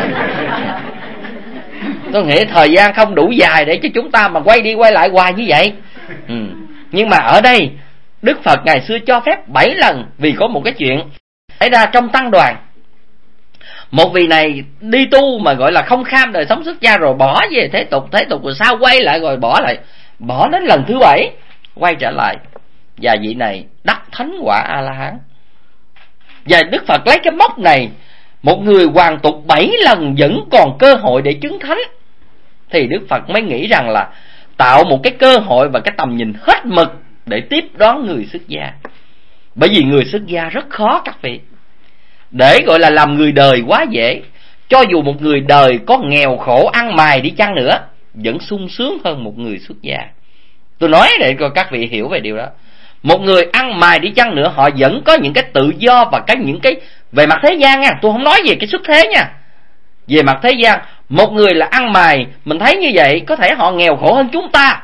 Tôi nghĩ thời gian không đủ dài để cho chúng ta mà quay đi quay lại hoài như vậy. Ừ. Nhưng mà ở đây Đức Phật ngày xưa cho phép bảy lần, vì có một cái chuyện xảy ra trong tăng đoàn. Một vị này đi tu mà gọi là không kham đời sống xuất gia rồi bỏ về thế tục, thế tục rồi sao quay lại rồi bỏ lại, bỏ đến lần thứ bảy quay trở lại, và vị này đắc thánh quả A La Hán. Và Đức Phật lấy cái mốc này, một người hoàn tục bảy lần vẫn còn cơ hội để chứng thánh, thì Đức Phật mới nghĩ rằng là tạo một cái cơ hội và cái tầm nhìn hết mực để tiếp đón người xuất gia. Bởi vì người xuất gia rất khó các vị. Để gọi là làm người đời quá dễ. Cho dù một người đời có nghèo khổ ăn mài đi chăng nữa, vẫn sung sướng hơn một người xuất gia. Tôi nói để cho các vị hiểu về điều đó. Một người ăn mài đi chăng nữa, họ vẫn có những cái tự do và cái những cái về mặt thế gian nha. Tôi không nói về cái xuất thế nha. Về mặt thế gian, một người là ăn mài, mình thấy như vậy, có thể họ nghèo khổ hơn chúng ta,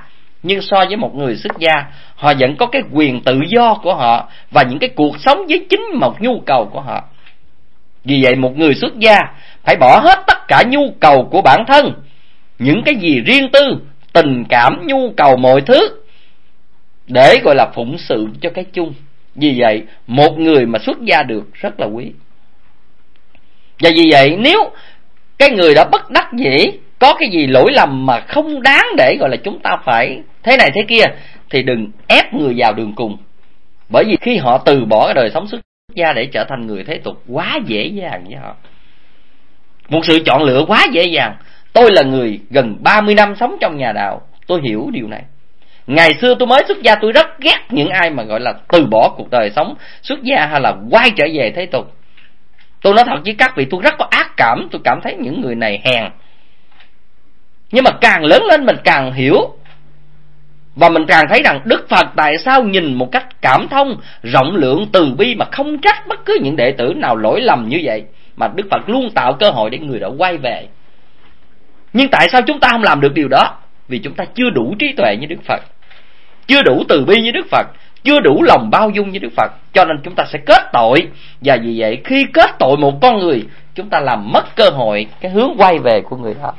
Nhưng so với một người xuất gia, họ vẫn có cái quyền tự do của họ và những cái cuộc sống với chính một nhu cầu của họ. Vì vậy một người xuất gia phải bỏ hết tất cả nhu cầu của bản thân, những cái gì riêng tư, tình cảm, nhu cầu mọi thứ, để gọi là phụng sự cho cái chung. Vì vậy một người mà xuất gia được rất là quý. Và vì vậy nếu cái người đó bất đắc dĩ, có cái gì lỗi lầm mà không đáng để gọi là chúng ta phải thế này thế kia, thì đừng ép người vào đường cùng. Bởi vì khi họ từ bỏ cái đời sống xuất gia để trở thành người thế tục, quá dễ dàng với họ. Một sự chọn lựa quá dễ dàng. Tôi là người gần ba mươi năm sống trong nhà đạo, tôi hiểu điều này. Ngày xưa tôi mới xuất gia, tôi rất ghét những ai mà gọi là từ bỏ cuộc đời sống xuất gia hay là quay trở về thế tục. Tôi nói thật với các vị, tôi rất có ác cảm, tôi cảm thấy những người này hèn. Nhưng mà càng lớn lên mình càng hiểu, và mình càng thấy rằng Đức Phật tại sao nhìn một cách cảm thông, rộng lượng, từ bi mà không trách bất cứ những đệ tử nào lỗi lầm như vậy, mà Đức Phật luôn tạo cơ hội để người đó quay về. Nhưng tại sao chúng ta không làm được điều đó? Vì chúng ta chưa đủ trí tuệ như Đức Phật, chưa đủ từ bi như Đức Phật, chưa đủ lòng bao dung như Đức Phật, cho nên chúng ta sẽ kết tội. Và vì vậy khi kết tội một con người, chúng ta làm mất cơ hội cái hướng quay về của người đó.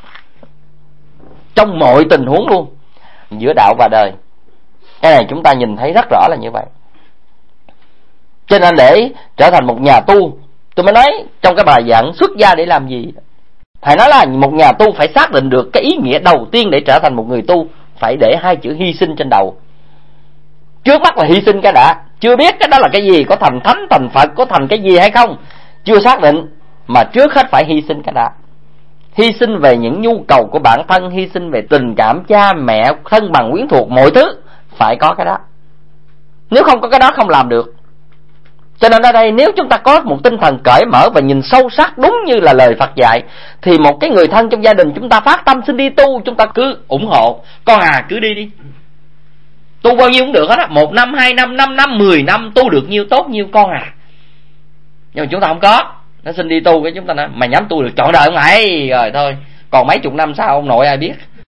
Trong mọi tình huống luôn, giữa đạo và đời, cái này chúng ta nhìn thấy rất rõ là như vậy. Cho nên để trở thành một nhà tu, tôi mới nói trong cái bài giảng xuất gia để làm gì, thầy nói là một nhà tu phải xác định được cái ý nghĩa đầu tiên để trở thành một người tu, phải để hai chữ hy sinh trên đầu. Trước mắt là hy sinh cái đã, chưa biết cái đó là cái gì, có thành thánh thành Phật, có thành cái gì hay không, chưa xác định, mà trước hết phải hy sinh cái đã. Hy sinh về những nhu cầu của bản thân, hy sinh về tình cảm cha mẹ, thân bằng quyến thuộc, mọi thứ phải có cái đó. Nếu không có cái đó không làm được. Cho nên ở đây nếu chúng ta có một tinh thần cởi mở và nhìn sâu sắc đúng như là lời Phật dạy, thì một cái người thân trong gia đình chúng ta phát tâm xin đi tu, chúng ta cứ ủng hộ. Con à, cứ đi đi, tu bao nhiêu cũng được hết á, một năm, hai năm, năm năm, mười năm, tu được nhiêu tốt nhiêu con à. Nhưng mà chúng ta không có, nó xin đi tu, cái chúng ta nói mày nhắm tu được trọn đời không mày, rồi thôi, còn mấy chục năm sau ông nội ai biết.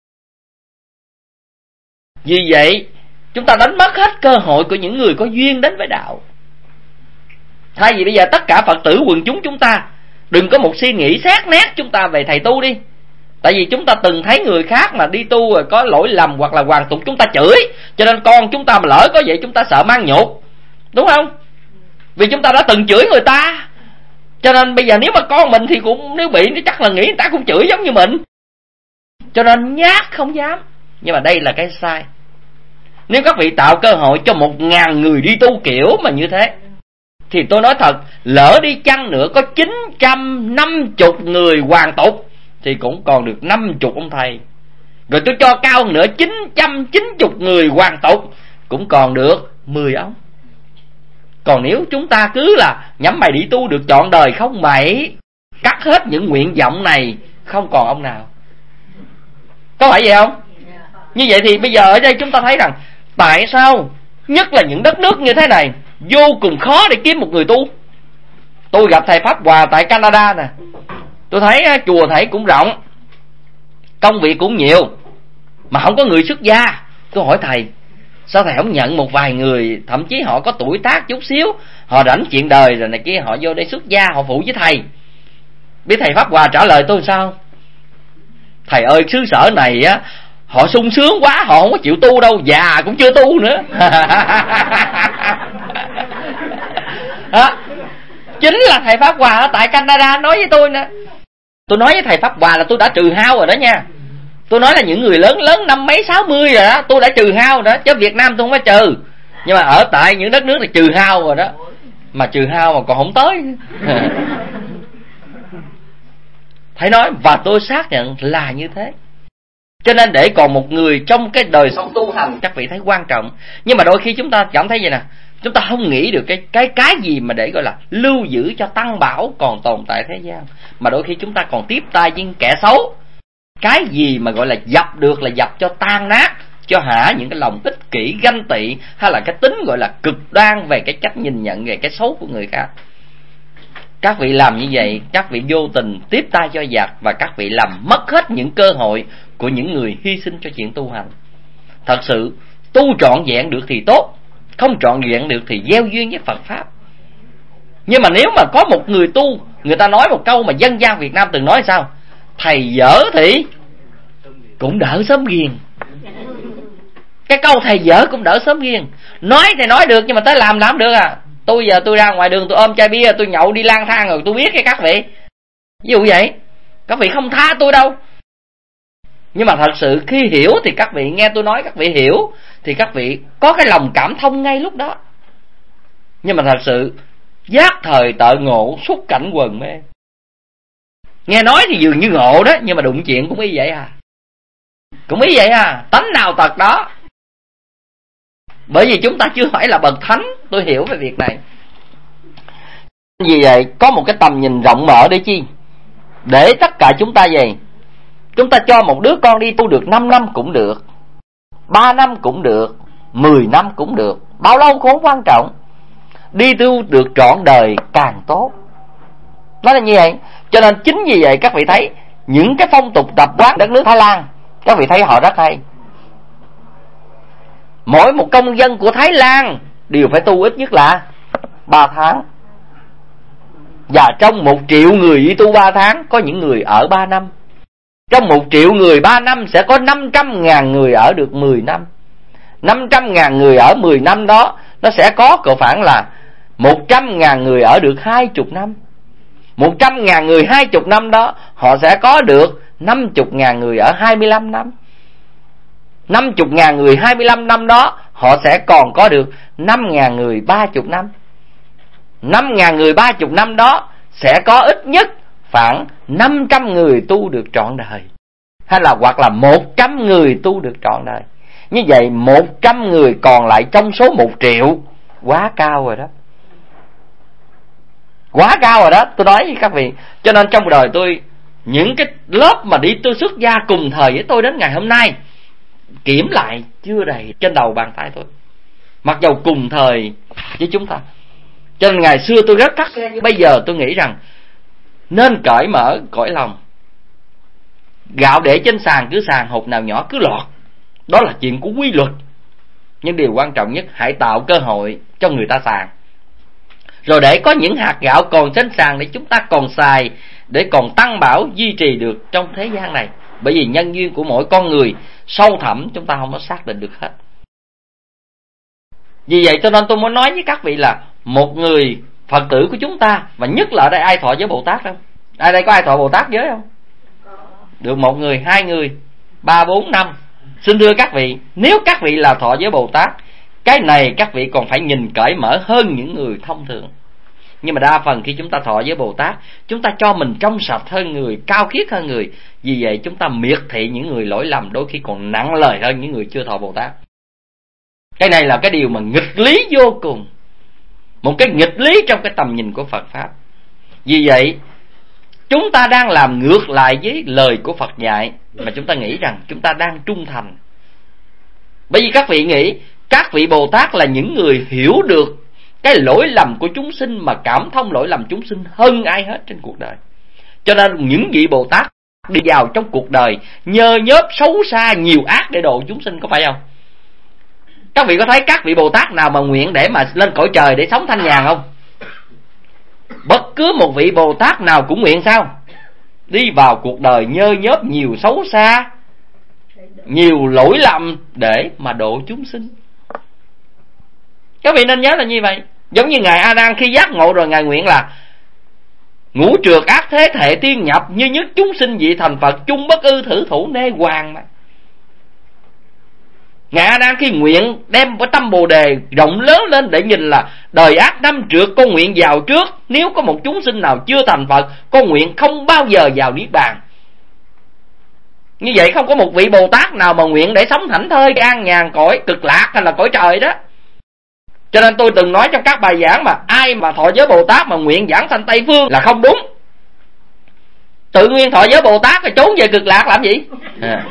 Vì vậy chúng ta đánh mất hết cơ hội của những người có duyên đến với đạo. Thay vì bây giờ tất cả Phật tử quần chúng chúng ta đừng có một suy nghĩ sát nét chúng ta về thầy tu đi. Tại vì chúng ta từng thấy người khác mà đi tu rồi có lỗi lầm hoặc là hoàn tục chúng ta chửi, cho nên con chúng ta mà lỡ có vậy chúng ta sợ mang nhục, đúng không? Vì chúng ta đã từng chửi người ta, cho nên bây giờ nếu mà con mình thì cũng nếu bị thì chắc là nghĩ người ta cũng chửi giống như mình, cho nên nhát không dám. Nhưng mà đây là cái sai. Nếu các vị tạo cơ hội cho một ngàn người đi tu kiểu mà như thế, thì tôi nói thật, lỡ đi chăng nữa có chín trăm năm mươi người hoàn tục thì cũng còn được năm mươi ông thầy. Rồi tôi cho cao hơn nữa, chín trăm chín mươi người hoàn tục cũng còn được mười ông. Còn nếu chúng ta cứ là nhắm mày đi tu được trọn đời không mày, cắt hết những nguyện vọng này, không còn ông nào. Có phải vậy không? Như vậy thì bây giờ ở đây chúng ta thấy rằng tại sao nhất là những đất nước như thế này vô cùng khó để kiếm một người tu. Tôi gặp thầy Pháp Hòa tại Canada nè, tôi thấy chùa thầy cũng rộng, công việc cũng nhiều, mà không có người xuất gia. Tôi hỏi thầy, sao thầy không nhận một vài người, thậm chí họ có tuổi tác chút xíu, họ rảnh chuyện đời rồi này kia, họ vô đây xuất gia, họ phụ với thầy. Biết thầy Pháp Hòa trả lời tôi sao? Thầy ơi, xứ sở này á, họ sung sướng quá, họ không có chịu tu đâu, già cũng chưa tu nữa. Đó. Chính là thầy Pháp Hòa ở tại Canada nói với tôi nè. Tôi nói với thầy Pháp Hòa là tôi đã trừ hao rồi đó nha. Tôi nói là những người lớn lớn năm mấy sáu mươi rồi đó, tôi đã trừ hao rồi đó, chứ Việt Nam tôi không phải trừ. Nhưng mà ở tại những đất nước thì trừ hao rồi đó. Mà trừ hao mà còn không tới. Thầy nói, và tôi xác nhận là như thế. Cho nên để còn một người trong cái đời sống tu hành, các vị thấy quan trọng. Nhưng mà đôi khi chúng ta cảm thấy vậy nè, chúng ta không nghĩ được cái cái cái gì mà để gọi là lưu giữ cho tăng bảo còn tồn tại thế gian, mà đôi khi chúng ta còn tiếp tay với kẻ xấu. Cái gì mà gọi là dập được là dập cho tan nát, cho hả những cái lòng ích kỷ, ganh tị, hay là cái tính gọi là cực đoan về cái cách nhìn nhận về cái xấu của người khác. Các vị làm như vậy, các vị vô tình tiếp tay cho giặc, và các vị làm mất hết những cơ hội của những người hy sinh cho chuyện tu hành. thật sự tu trọn vẹn được thì tốt, không trọn vẹn được thì gieo duyên với Phật Pháp. Nhưng mà nếu mà có một người tu, người ta nói một câu mà dân gian Việt Nam từng nói sao? Thầy dở thì cũng đỡ sớm ghiền. Cái câu thầy dở cũng đỡ sớm ghiền. Nói thì nói được, nhưng mà tới làm làm được à? Tôi giờ tôi ra ngoài đường tôi ôm chai bia, tôi nhậu đi lang thang rồi tôi biết cái các vị. Ví dụ vậy, các vị không tha tôi đâu. Nhưng mà thật sự khi hiểu thì các vị nghe tôi nói, các vị hiểu thì các vị có cái lòng cảm thông ngay lúc đó. Nhưng mà thật sự giác thời tợ ngộ, xúc cảnh quần mê. Nghe nói thì dường như ngộ đó, nhưng mà đụng chuyện cũng y vậy à. Cũng y vậy à, tánh nào tật đó. Bởi vì chúng ta chưa phải là bậc thánh, tôi hiểu về việc này. Vì vậy có một cái tầm nhìn rộng mở để chi? Để tất cả chúng ta vậy, chúng ta cho một đứa con đi tu được năm năm cũng được, ba năm cũng được, mười năm cũng được, bao lâu cũng không quan trọng. Đi tu được trọn đời càng tốt. Nó là như vậy. Cho nên chính vì vậy các vị thấy những cái phong tục tập quán đất nước Thái Lan, các vị thấy họ rất hay. Mỗi một công dân của Thái Lan đều phải tu ít nhất là ba tháng. Và trong một triệu người đi tu ba tháng, có những người ở ba năm. Trong một triệu người ba năm sẽ có năm trăm ngàn người ở được mười năm. Năm trăm ngàn người ở mười năm đó, nó sẽ có cỡ khoảng là một trăm ngàn người ở được hai mươi năm. Một trăm ngàn người hai mươi năm đó, họ sẽ có được năm mươi ngàn người ở hai mươi lăm năm. Năm mươi ngàn người hai mươi lăm năm đó, họ sẽ còn có được năm ngàn người ba mươi năm. Năm ngàn người ba mươi năm đó, sẽ có ít nhất khoảng năm trăm người tu được trọn đời. Hay là hoặc là một trăm người tu được trọn đời. Như vậy một trăm người còn lại trong số một triệu, quá cao rồi đó. Quá cao rồi đó, tôi nói với các vị. Cho nên trong đời tôi, những cái lớp mà đi tôi xuất gia cùng thời với tôi đến ngày hôm nay, kiểm lại chưa đầy trên đầu bàn tay thôi. Mặc dầu cùng thời với chúng ta. Cho nên ngày xưa tôi rất khắt khe, nhưng bây giờ tôi nghĩ rằng nên cởi mở cõi lòng. Gạo để trên sàn cứ sàn, hột nào nhỏ cứ lọt. Đó là chuyện của quy luật. Nhưng điều quan trọng nhất, hãy tạo cơ hội cho người ta sàn. Rồi để có những hạt gạo còn trên sàn để chúng ta còn xài, để còn tăng bảo duy trì được trong thế gian này. Bởi vì nhân duyên của mỗi con người sâu thẳm chúng ta không có xác định được hết. Vì vậy cho nên tôi muốn nói với các vị là một người Phật tử của chúng ta, và nhất là ở đây ai thọ giới Bồ Tát không? Ở đây có ai thọ Bồ Tát giới không? Được một người, hai người, ba, bốn, năm. Xin thưa các vị, nếu các vị là thọ giới Bồ Tát, cái này các vị còn phải nhìn cởi mở hơn những người thông thường. Nhưng mà đa phần khi chúng ta thọ giới Bồ Tát, chúng ta cho mình trong sạch hơn người, cao khiết hơn người. Vì vậy chúng ta miệt thị những người lỗi lầm, đôi khi còn nặng lời hơn những người chưa thọ Bồ Tát. Cái này là cái điều mà nghịch lý vô cùng. Một cái nghịch lý trong cái tầm nhìn của Phật Pháp. Vì vậy chúng ta đang làm ngược lại với lời của Phật dạy, mà chúng ta nghĩ rằng chúng ta đang trung thành. Bởi vì các vị nghĩ các vị Bồ Tát là những người hiểu được cái lỗi lầm của chúng sinh, mà cảm thông lỗi lầm chúng sinh hơn ai hết trên cuộc đời. Cho nên những vị Bồ Tát đi vào trong cuộc đời nhơ nhớp xấu xa nhiều ác để độ chúng sinh, có phải không? Các vị có thấy các vị Bồ Tát nào mà nguyện để mà lên cõi trời để sống thanh nhàn không? Bất cứ một vị Bồ Tát nào cũng nguyện sao? Đi vào cuộc đời nhơ nhớp nhiều xấu xa, nhiều lỗi lầm để mà độ chúng sinh. Các vị nên nhớ là như vậy. Giống như Ngài A Nan khi giác ngộ rồi, Ngài nguyện là ngũ trược ác thế thệ tiên nhập, như nhất chúng sinh vị thành Phật, chung bất ư thử thủ nê hoàng mà. Ngài A Nan khi nguyện đem cái tâm Bồ Đề rộng lớn lên để nhìn là đời ác năm trượt, con nguyện vào trước. Nếu có một chúng sinh nào chưa thành Phật, con nguyện không bao giờ vào Niết Bàn. Như vậy không có một vị Bồ Tát nào mà nguyện để sống thảnh thơi an nhàn cõi cực lạc hay là cõi trời đó. Cho nên tôi từng nói trong các bài giảng mà ai mà thọ giới Bồ Tát mà nguyện giảng sanh Tây Phương là không đúng. Tự nhiên thọ giới Bồ Tát rồi trốn về cực lạc làm gì? À.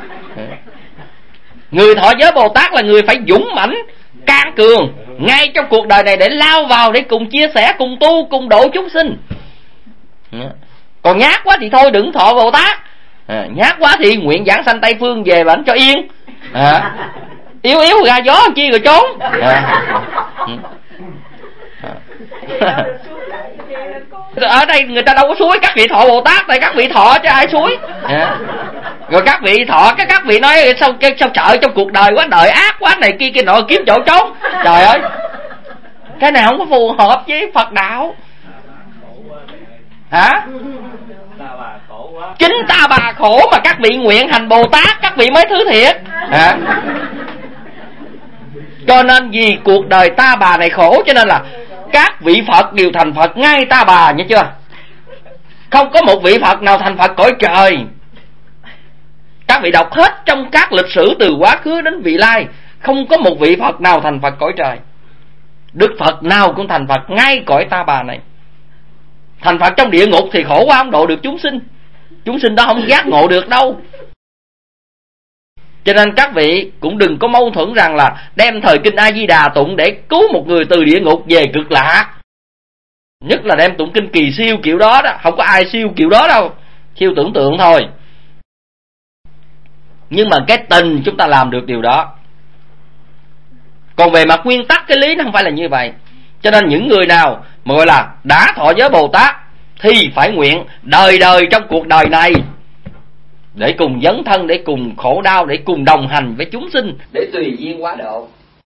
Người thọ giới Bồ Tát là người phải dũng mãnh, can cường ngay trong cuộc đời này để lao vào để cùng chia sẻ, cùng tu, cùng độ chúng sinh. Còn nhát quá thì thôi đừng thọ Bồ Tát. À, nhát quá thì nguyện giảng sanh Tây Phương về mà anh cho yên. À, yếu yếu ra gió chi rồi trốn. À. Ở đây người ta đâu có suối các vị thọ Bồ Tát, tại các vị thọ chứ ai suối. À. Rồi các vị thọ, các các vị nói sao sao sợ trong cuộc đời quá, đời ác quá này kia kia nọ, kiếm chỗ trốn. Trời ơi, cái này không có phù hợp với Phật đạo. Hả? Chính ta bà khổ mà các vị nguyện hành Bồ Tát, các vị mới thứ thiệt. Hả? Cho nên vì cuộc đời ta bà này khổ, cho nên là các vị Phật đều thành Phật ngay ta bà, nhớ chưa? Không có một vị Phật nào thành Phật cõi trời. Các vị đọc hết trong các lịch sử từ quá khứ đến vị lai, không có một vị Phật nào thành Phật cõi trời. Đức Phật nào cũng thành Phật ngay cõi ta bà này. Thành Phật trong địa ngục thì khổ quá không độ được chúng sinh. Chúng sinh đó không giác ngộ được đâu. Cho nên các vị cũng đừng có mâu thuẫn rằng là đem thời kinh A Di Đà tụng để cứu một người từ địa ngục về cực lạc. Nhất là đem tụng kinh kỳ siêu kiểu đó đó, không có ai siêu kiểu đó đâu, siêu tưởng tượng thôi. Nhưng mà cái tình chúng ta làm được điều đó. Còn về mặt nguyên tắc cái lý nó không phải là như vậy. Cho nên những người nào mà gọi là đã thọ giới Bồ Tát thì phải nguyện đời đời trong cuộc đời này để cùng dấn thân, để cùng khổ đau, để cùng đồng hành với chúng sinh, để tùy duyên quá độ.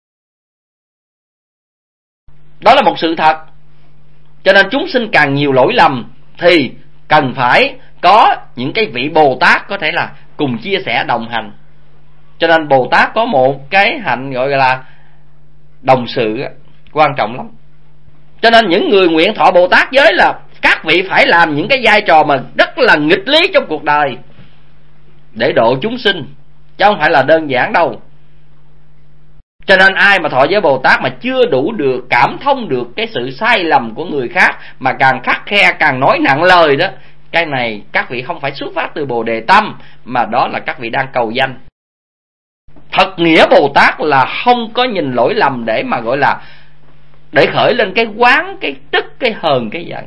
Đó là một sự thật. Cho nên chúng sinh càng nhiều lỗi lầm thì cần phải có những cái vị Bồ Tát có thể là cùng chia sẻ đồng hành. Cho nên Bồ Tát có một cái hạnh gọi là đồng sự, quan trọng lắm. Cho nên những người nguyện thọ Bồ Tát giới là các vị phải làm những cái vai trò mà rất là nghịch lý trong cuộc đời để độ chúng sinh, chứ không phải là đơn giản đâu. Cho nên ai mà thọ giới Bồ Tát mà chưa đủ được cảm thông được cái sự sai lầm của người khác, mà càng khắt khe, càng nói nặng lời đó, cái này các vị không phải xuất phát từ Bồ Đề tâm, mà đó là các vị đang cầu danh. Thật nghĩa Bồ Tát là không có nhìn lỗi lầm để mà gọi là để khởi lên cái oán, cái tức, cái hờn, cái giận.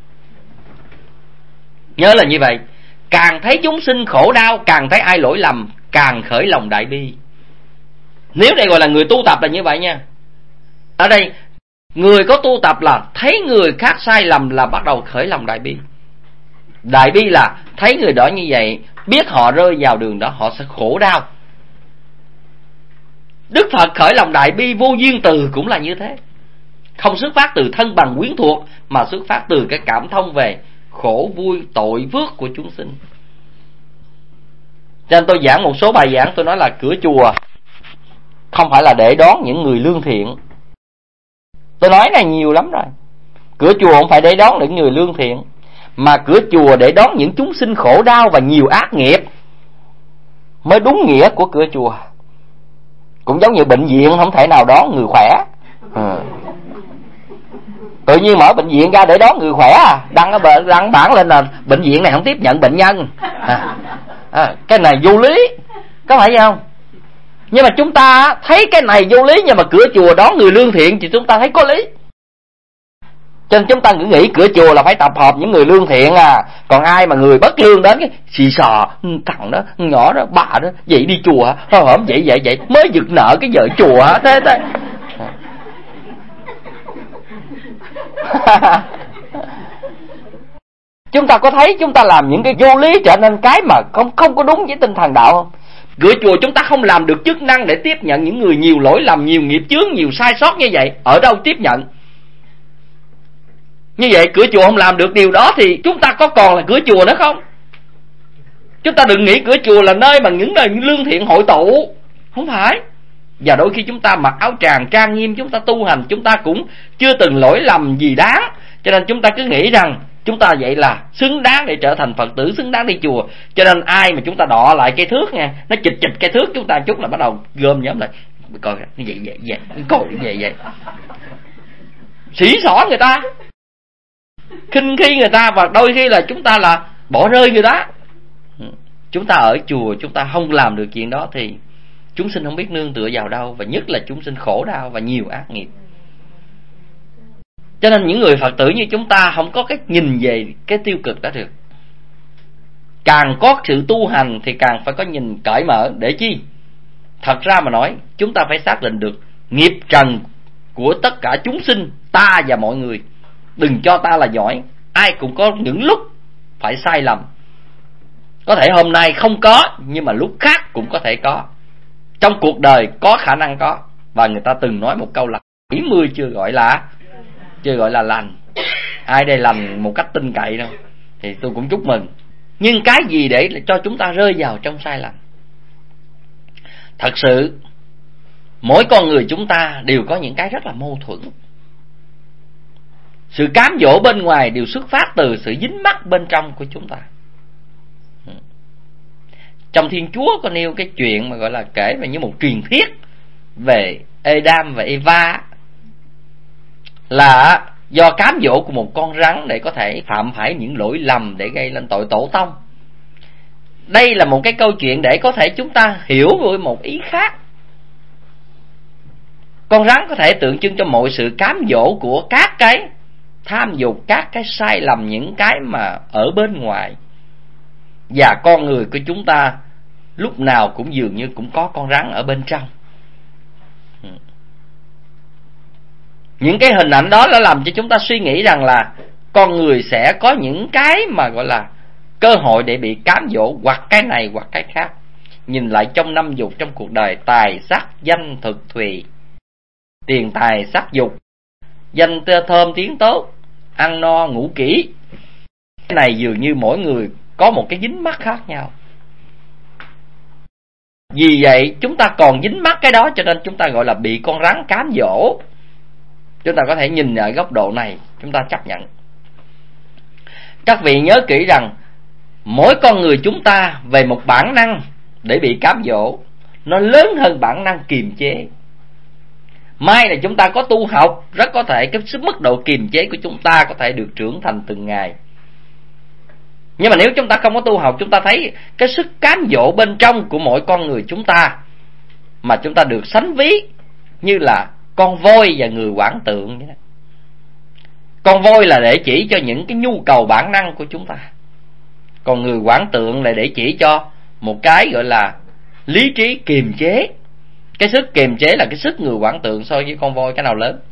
Nhớ là như vậy. Càng thấy chúng sinh khổ đau, càng thấy ai lỗi lầm, càng khởi lòng đại bi. Nếu đây gọi là người tu tập là như vậy nha. Ở đây người có tu tập là thấy người khác sai lầm là bắt đầu khởi lòng đại bi. Đại bi là thấy người đó như vậy, biết họ rơi vào đường đó họ sẽ khổ đau. Đức Phật khởi lòng đại bi vô duyên từ cũng là như thế. Không xuất phát từ thân bằng quyến thuộc, mà xuất phát từ cái cảm thông về khổ vui tội phước của chúng sinh. Cho nên tôi giảng một số bài giảng, tôi nói là cửa chùa không phải là để đón những người lương thiện. Tôi nói này nhiều lắm rồi. Cửa chùa không phải để đón những người lương thiện, mà cửa chùa để đón những chúng sinh khổ đau và nhiều ác nghiệp mới đúng nghĩa của cửa chùa. Cũng giống như bệnh viện không thể nào đón người khỏe. Ừ. Tự nhiên mở bệnh viện ra để đón người khỏe à, đăng ở đăng bản lên là bệnh viện này không tiếp nhận bệnh nhân à, à, cái này vô lý, có phải không? Nhưng mà chúng ta thấy cái này vô lý, nhưng mà cửa chùa đón người lương thiện thì chúng ta thấy có lý. Cho nên chúng ta cứ nghĩ cửa chùa là phải tập hợp những người lương thiện à. Còn ai mà người bất lương đến cái xì xò, thằng đó, nhỏ đó, bà đó, vậy đi chùa hả? Hổm vậy vậy vậy mới giật nợ cái vợ chùa hả? Thế thế chúng ta có thấy chúng ta làm những cái vô lý trở nên cái mà không không có đúng với tinh thần đạo không? Cửa chùa chúng ta không làm được chức năng để tiếp nhận những người nhiều lỗi lầm, nhiều nghiệp chướng, nhiều sai sót như vậy. Ở đâu tiếp nhận? Như vậy cửa chùa không làm được điều đó thì chúng ta có còn là cửa chùa nữa không? Chúng ta đừng nghĩ cửa chùa là nơi mà những người lương thiện hội tụ. Không phải. Và đôi khi chúng ta mặc áo tràng trang nghiêm, chúng ta tu hành, chúng ta cũng chưa từng lỗi lầm gì đáng. Cho nên chúng ta cứ nghĩ rằng chúng ta vậy là xứng đáng để trở thành Phật tử, xứng đáng đi chùa. Cho nên ai mà chúng ta đọ lại cây thước nha, nó chịch chịch cây thước chúng ta chút là bắt đầu gom nhóm lại. Coi như vậy vậy vậy, coi như vậy vậy. Xỉ xỏ người ta, khinh khi người ta, và đôi khi là chúng ta là bỏ rơi người đó. Chúng ta ở chùa chúng ta không làm được chuyện đó thì chúng sinh không biết nương tựa vào đâu, và nhất là chúng sinh khổ đau và nhiều ác nghiệp. Cho nên những người Phật tử như chúng ta không có cái nhìn về cái tiêu cực đó được. Càng có sự tu hành thì càng phải có nhìn cởi mở. Để chi? Thật ra mà nói, chúng ta phải xác định được nghiệp trần của tất cả chúng sinh, ta và mọi người. Đừng cho ta là giỏi, ai cũng có những lúc phải sai lầm. Có thể hôm nay không có, nhưng mà lúc khác cũng có thể có. Trong cuộc đời có khả năng có. Và người ta từng nói một câu là bảy mươi chưa gọi là Chưa gọi là lành. Ai đây lành một cách tin cậy đâu thì tôi cũng chúc mừng. Nhưng cái gì để cho chúng ta rơi vào trong sai lầm? Thật sự mỗi con người chúng ta đều có những cái rất là mâu thuẫn. Sự cám dỗ bên ngoài đều xuất phát từ sự dính mắc bên trong của chúng ta. Trong Thiên Chúa có nêu cái chuyện mà gọi là kể về như một truyền thuyết về Adam và Eva, là do cám dỗ của một con rắn để có thể phạm phải những lỗi lầm để gây lên tội tổ tông. Đây là một cái câu chuyện để có thể chúng ta hiểu với một ý khác. Con rắn có thể tượng trưng cho mọi sự cám dỗ của các cái tham dục, các cái sai lầm, những cái mà ở bên ngoài. Và con người của chúng ta lúc nào cũng dường như cũng có con rắn ở bên trong. Những cái hình ảnh đó đã làm cho chúng ta suy nghĩ rằng là con người sẽ có những cái mà gọi là cơ hội để bị cám dỗ, hoặc cái này hoặc cái khác. Nhìn lại trong năm dục trong cuộc đời: tài, sắc, danh, thực, thùy. Tiền tài sắc dục, danh thơm tiếng tốt, ăn no ngủ kỹ. Cái này dường như mỗi người có một cái dính mắc khác nhau. Vì vậy chúng ta còn dính mắc cái đó, cho nên chúng ta gọi là bị con rắn cám dỗ. Chúng ta có thể nhìn ở góc độ này, chúng ta chấp nhận. Các vị nhớ kỹ rằng mỗi con người chúng ta về một bản năng để bị cám dỗ, nó lớn hơn bản năng kiềm chế. Mai là chúng ta có tu học, rất có thể cái mức độ kiềm chế của chúng ta có thể được trưởng thành từng ngày. Nhưng mà nếu chúng ta không có tu học, chúng ta thấy cái sức cám dỗ bên trong của mỗi con người chúng ta, mà chúng ta được sánh ví như là con voi và người quản tượng vậy đó. Con voi là để chỉ cho những cái nhu cầu bản năng của chúng ta, còn người quản tượng là để chỉ cho một cái gọi là lý trí kiềm chế. Cái sức kiềm chế là cái sức người quản tượng so với con voi, cái nào lớn?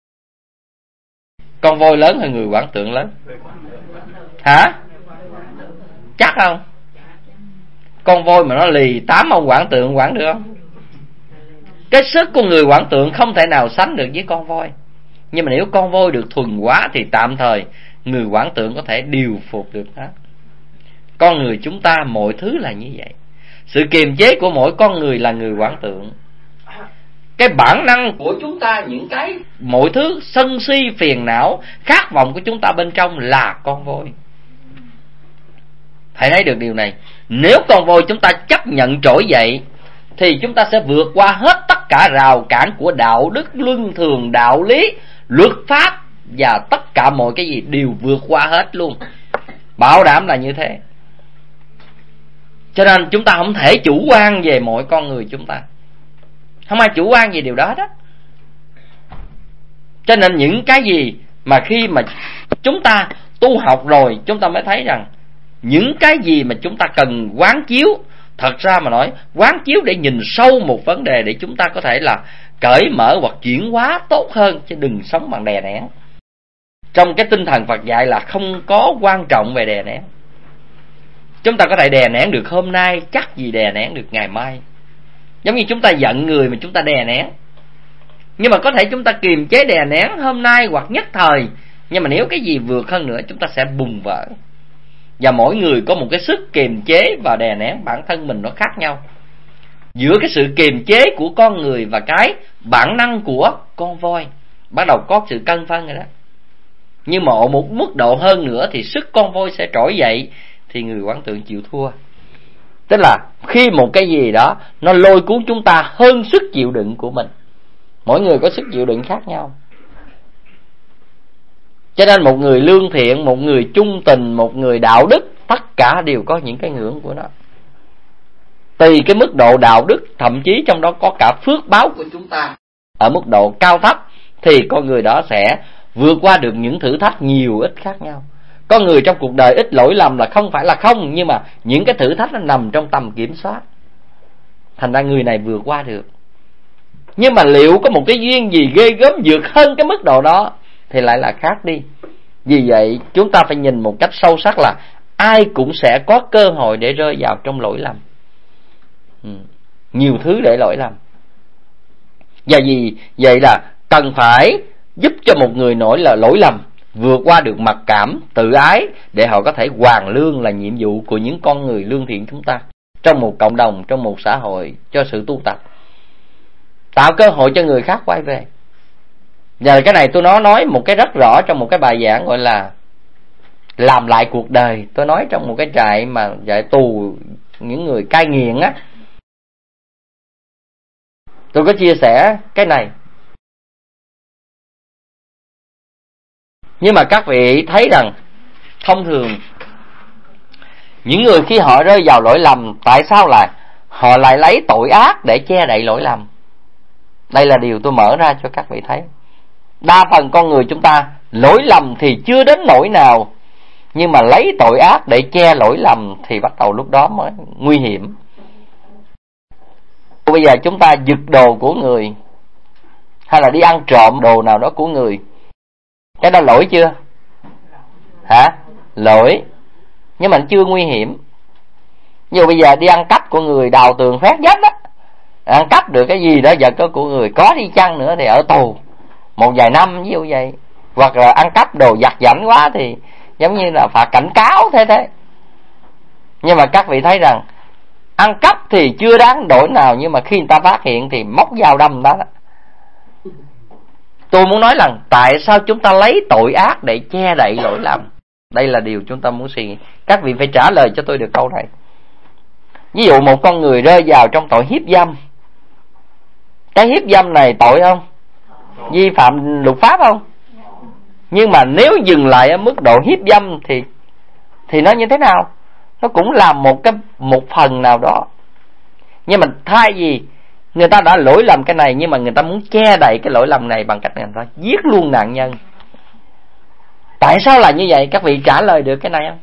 Con voi lớn hay người quản tượng lớn? Hả? Chắc không? Con voi mà nó lì tám ông quản tượng quản được không? Cái sức của người quản tượng không thể nào sánh được với con voi. Nhưng mà nếu con voi được thuần hóa thì tạm thời người quản tượng có thể điều phục được hết. Con người chúng ta mọi thứ là như vậy. Sự kiềm chế của mỗi con người là người quản tượng. Cái bản năng của chúng ta, những cái mọi thứ sân si phiền não, khát vọng của chúng ta bên trong là con voi. Hãy thấy được điều này. Nếu con voi chúng ta chấp nhận trỗi dậy thì chúng ta sẽ vượt qua hết tất cả rào cản của đạo đức, luân thường, đạo lý, luật pháp, và tất cả mọi cái gì đều vượt qua hết luôn. Bảo đảm là như thế. Cho nên chúng ta không thể chủ quan về mỗi con người chúng ta. Không ai chủ quan về điều đó đó. Cho nên những cái gì mà khi mà chúng ta tu học rồi, chúng ta mới thấy rằng những cái gì mà chúng ta cần quán chiếu, thật ra mà nói, quán chiếu để nhìn sâu một vấn đề, để chúng ta có thể là cởi mở hoặc chuyển hóa tốt hơn, chứ đừng sống bằng đè nén. Trong cái tinh thần Phật dạy là không có quan trọng về đè nén. Chúng ta có thể đè nén được hôm nay, chắc gì đè nén được ngày mai. Giống như chúng ta giận người mà chúng ta đè nén, nhưng mà có thể chúng ta kiềm chế đè nén hôm nay hoặc nhất thời, nhưng mà nếu cái gì vượt hơn nữa chúng ta sẽ bùng vỡ. Và mỗi người có một cái sức kiềm chế và đè nén bản thân mình nó khác nhau. Giữa cái sự kiềm chế của con người và cái bản năng của con voi, bắt đầu có sự cân phân rồi đó. Nhưng mà ở một mức độ hơn nữa thì sức con voi sẽ trỗi dậy, thì người quản tượng chịu thua. Tức là khi một cái gì đó nó lôi cuốn chúng ta hơn sức chịu đựng của mình. Mỗi người có sức chịu đựng khác nhau. Cho nên một người lương thiện, một người trung tình, một người đạo đức, tất cả đều có những cái ngưỡng của nó. Tùy cái mức độ đạo đức, thậm chí trong đó có cả phước báo của chúng ta ở mức độ cao thấp, thì con người đó sẽ vượt qua được những thử thách nhiều ít khác nhau. Con người trong cuộc đời ít lỗi lầm là không phải là không, nhưng mà những cái thử thách nó nằm trong tầm kiểm soát. thành ra người này vượt qua được. Nhưng mà liệu có một cái duyên gì ghê gớm vượt hơn cái mức độ đó thì lại là khác đi. Vì vậy chúng ta phải nhìn một cách sâu sắc là ai cũng sẽ có cơ hội để rơi vào trong lỗi lầm. ừ. Nhiều thứ để lỗi lầm. Và vì vậy là cần phải giúp cho một người nổi là lỗi lầm vượt qua được mặc cảm, tự ái, để họ có thể hoàn lương là nhiệm vụ của những con người lương thiện chúng ta trong một cộng đồng, trong một xã hội, cho sự tu tập, tạo cơ hội cho người khác quay về. Và cái này tôi nói nói một cái rất rõ trong một cái bài giảng gọi là làm lại cuộc đời. Tôi nói trong một cái trại mà trại tù những người cai nghiện á, tôi có chia sẻ cái này. Nhưng mà các vị thấy rằng thông thường những người khi họ rơi vào lỗi lầm, tại sao lại họ lại lấy tội ác để che đậy lỗi lầm? Đây là điều tôi mở ra cho các vị thấy. Đa phần con người chúng ta lỗi lầm thì chưa đến nỗi nào, nhưng mà lấy tội ác để che lỗi lầm thì bắt đầu lúc đó mới nguy hiểm. Bây giờ chúng ta giật đồ của người, hay là đi ăn trộm đồ nào đó của người, cái đó lỗi chưa? Hả? Lỗi. Nhưng mà chưa nguy hiểm. Ví dụ bây giờ đi ăn cắp của người, đào tường phát vách á, ăn cắp được cái gì đó vật đó của người, có đi chăng nữa thì ở tù một vài năm ví dụ vậy. Hoặc là ăn cắp đồ giặt giảnh quá thì giống như là phạt cảnh cáo thế thế. Nhưng mà các vị thấy rằng ăn cắp thì chưa đáng đổi nào, nhưng mà khi người ta phát hiện thì móc dao đâm đó. Tôi muốn nói là tại sao chúng ta lấy tội ác để che đậy lỗi lầm? Đây là điều chúng ta muốn suy nghĩ. Các vị phải trả lời cho tôi được câu này. Ví dụ một con người rơi vào trong tội hiếp dâm. Cái hiếp dâm này tội không? Vi phạm luật pháp không? Nhưng mà nếu dừng lại ở mức độ hiếp dâm thì thì nó như thế nào? Nó cũng làm một cái một phần nào đó. Nhưng mà thay vì người ta đã lỗi lầm cái này, nhưng mà người ta muốn che đậy cái lỗi lầm này bằng cách người ta giết luôn nạn nhân. Tại sao là như vậy? Các vị trả lời được cái này không?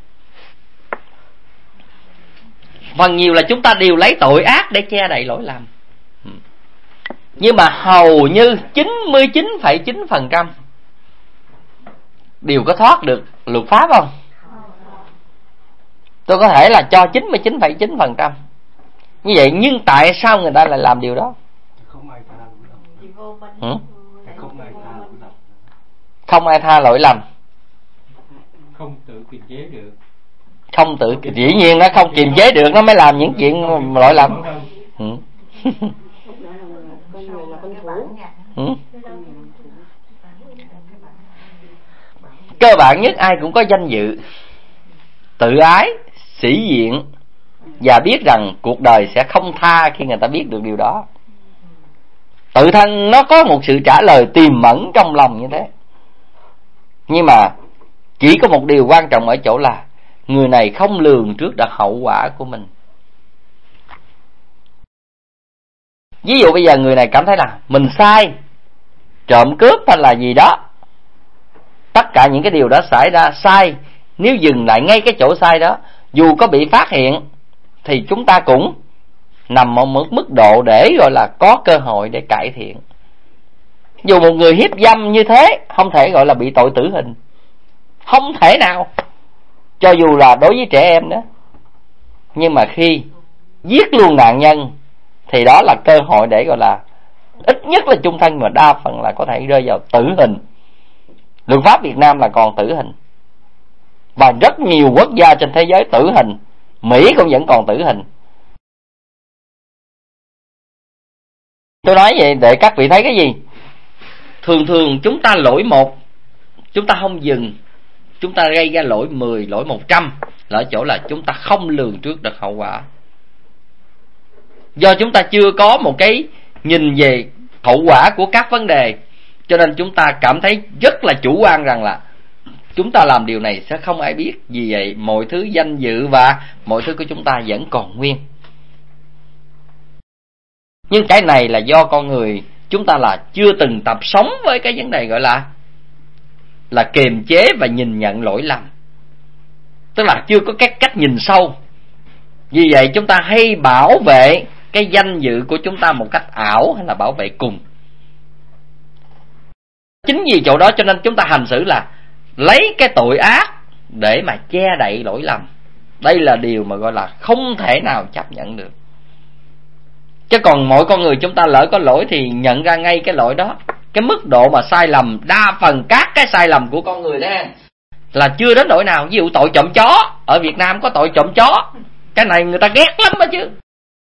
Phần nhiều là chúng ta đều lấy tội ác để che đậy lỗi lầm. Nhưng mà hầu như chín mươi chín phẩy chín phần trăm đều có thoát được luật pháp không? Tôi có thể là cho chín mươi chín phẩy chín phần trăm như vậy, nhưng tại sao người ta lại làm điều đó? Không ai tha lỗi lầm. Ừ? Không ai tha lỗi lầm. Không ai tha lỗi lầm. Không tự kiềm chế được. Không tự, dĩ nhiên nó không kiềm chế được, nó mới làm những chuyện lỗi lầm. Ừ. Ừ. Cơ bản nhất ai cũng có danh dự, tự ái, sĩ diện, và biết rằng cuộc đời sẽ không tha khi người ta biết được điều đó. Tự thân nó có một sự trả lời tiềm ẩn trong lòng như thế. Nhưng mà chỉ có một điều quan trọng ở chỗ là người này không lường trước được hậu quả của mình. Ví dụ bây giờ người này cảm thấy là mình sai, trộm cướp hay là gì đó, tất cả những cái điều đó xảy ra sai, nếu dừng lại ngay cái chỗ sai đó, dù có bị phát hiện thì chúng ta cũng nằm ở một mức độ để gọi là có cơ hội để cải thiện. Dù một người hiếp dâm như thế không thể gọi là bị tội tử hình, không thể nào, cho dù là đối với trẻ em đó. Nhưng mà khi giết luôn nạn nhân thì đó là cơ hội để gọi là ít nhất là chung thân, mà đa phần là có thể rơi vào tử hình. Luật pháp Việt Nam là còn tử hình, và rất nhiều quốc gia trên thế giới tử hình. Mỹ cũng vẫn còn tử hình. Tôi nói vậy để các vị thấy cái gì? Thường thường chúng ta lỗi một, chúng ta không dừng, chúng ta gây ra lỗi mười, lỗi một trăm, là ở chỗ là chúng ta không lường trước được hậu quả. Do chúng ta chưa có một cái nhìn về hậu quả của các vấn đề, cho nên chúng ta cảm thấy rất là chủ quan rằng là chúng ta làm điều này sẽ không ai biết. Vì vậy mọi thứ danh dự và mọi thứ của chúng ta vẫn còn nguyên. Nhưng cái này là do con người chúng ta là chưa từng tập sống với cái vấn đề gọi là là kiềm chế và nhìn nhận lỗi lầm. Tức là chưa có cái cách nhìn sâu. Vì vậy chúng ta hay bảo vệ cái danh dự của chúng ta một cách ảo hay là bảo vệ cùng. Chính vì chỗ đó cho nên chúng ta hành xử là lấy cái tội ác để mà che đậy lỗi lầm. Đây là điều mà gọi là không thể nào chấp nhận được. Chứ còn mỗi con người chúng ta lỡ có lỗi thì nhận ra ngay cái lỗi đó. Cái mức độ mà sai lầm, đa phần các cái sai lầm của con người đó là chưa đến nỗi nào. Ví dụ tội trộm chó, ở Việt Nam có tội trộm chó, cái này người ta ghét lắm đó chứ.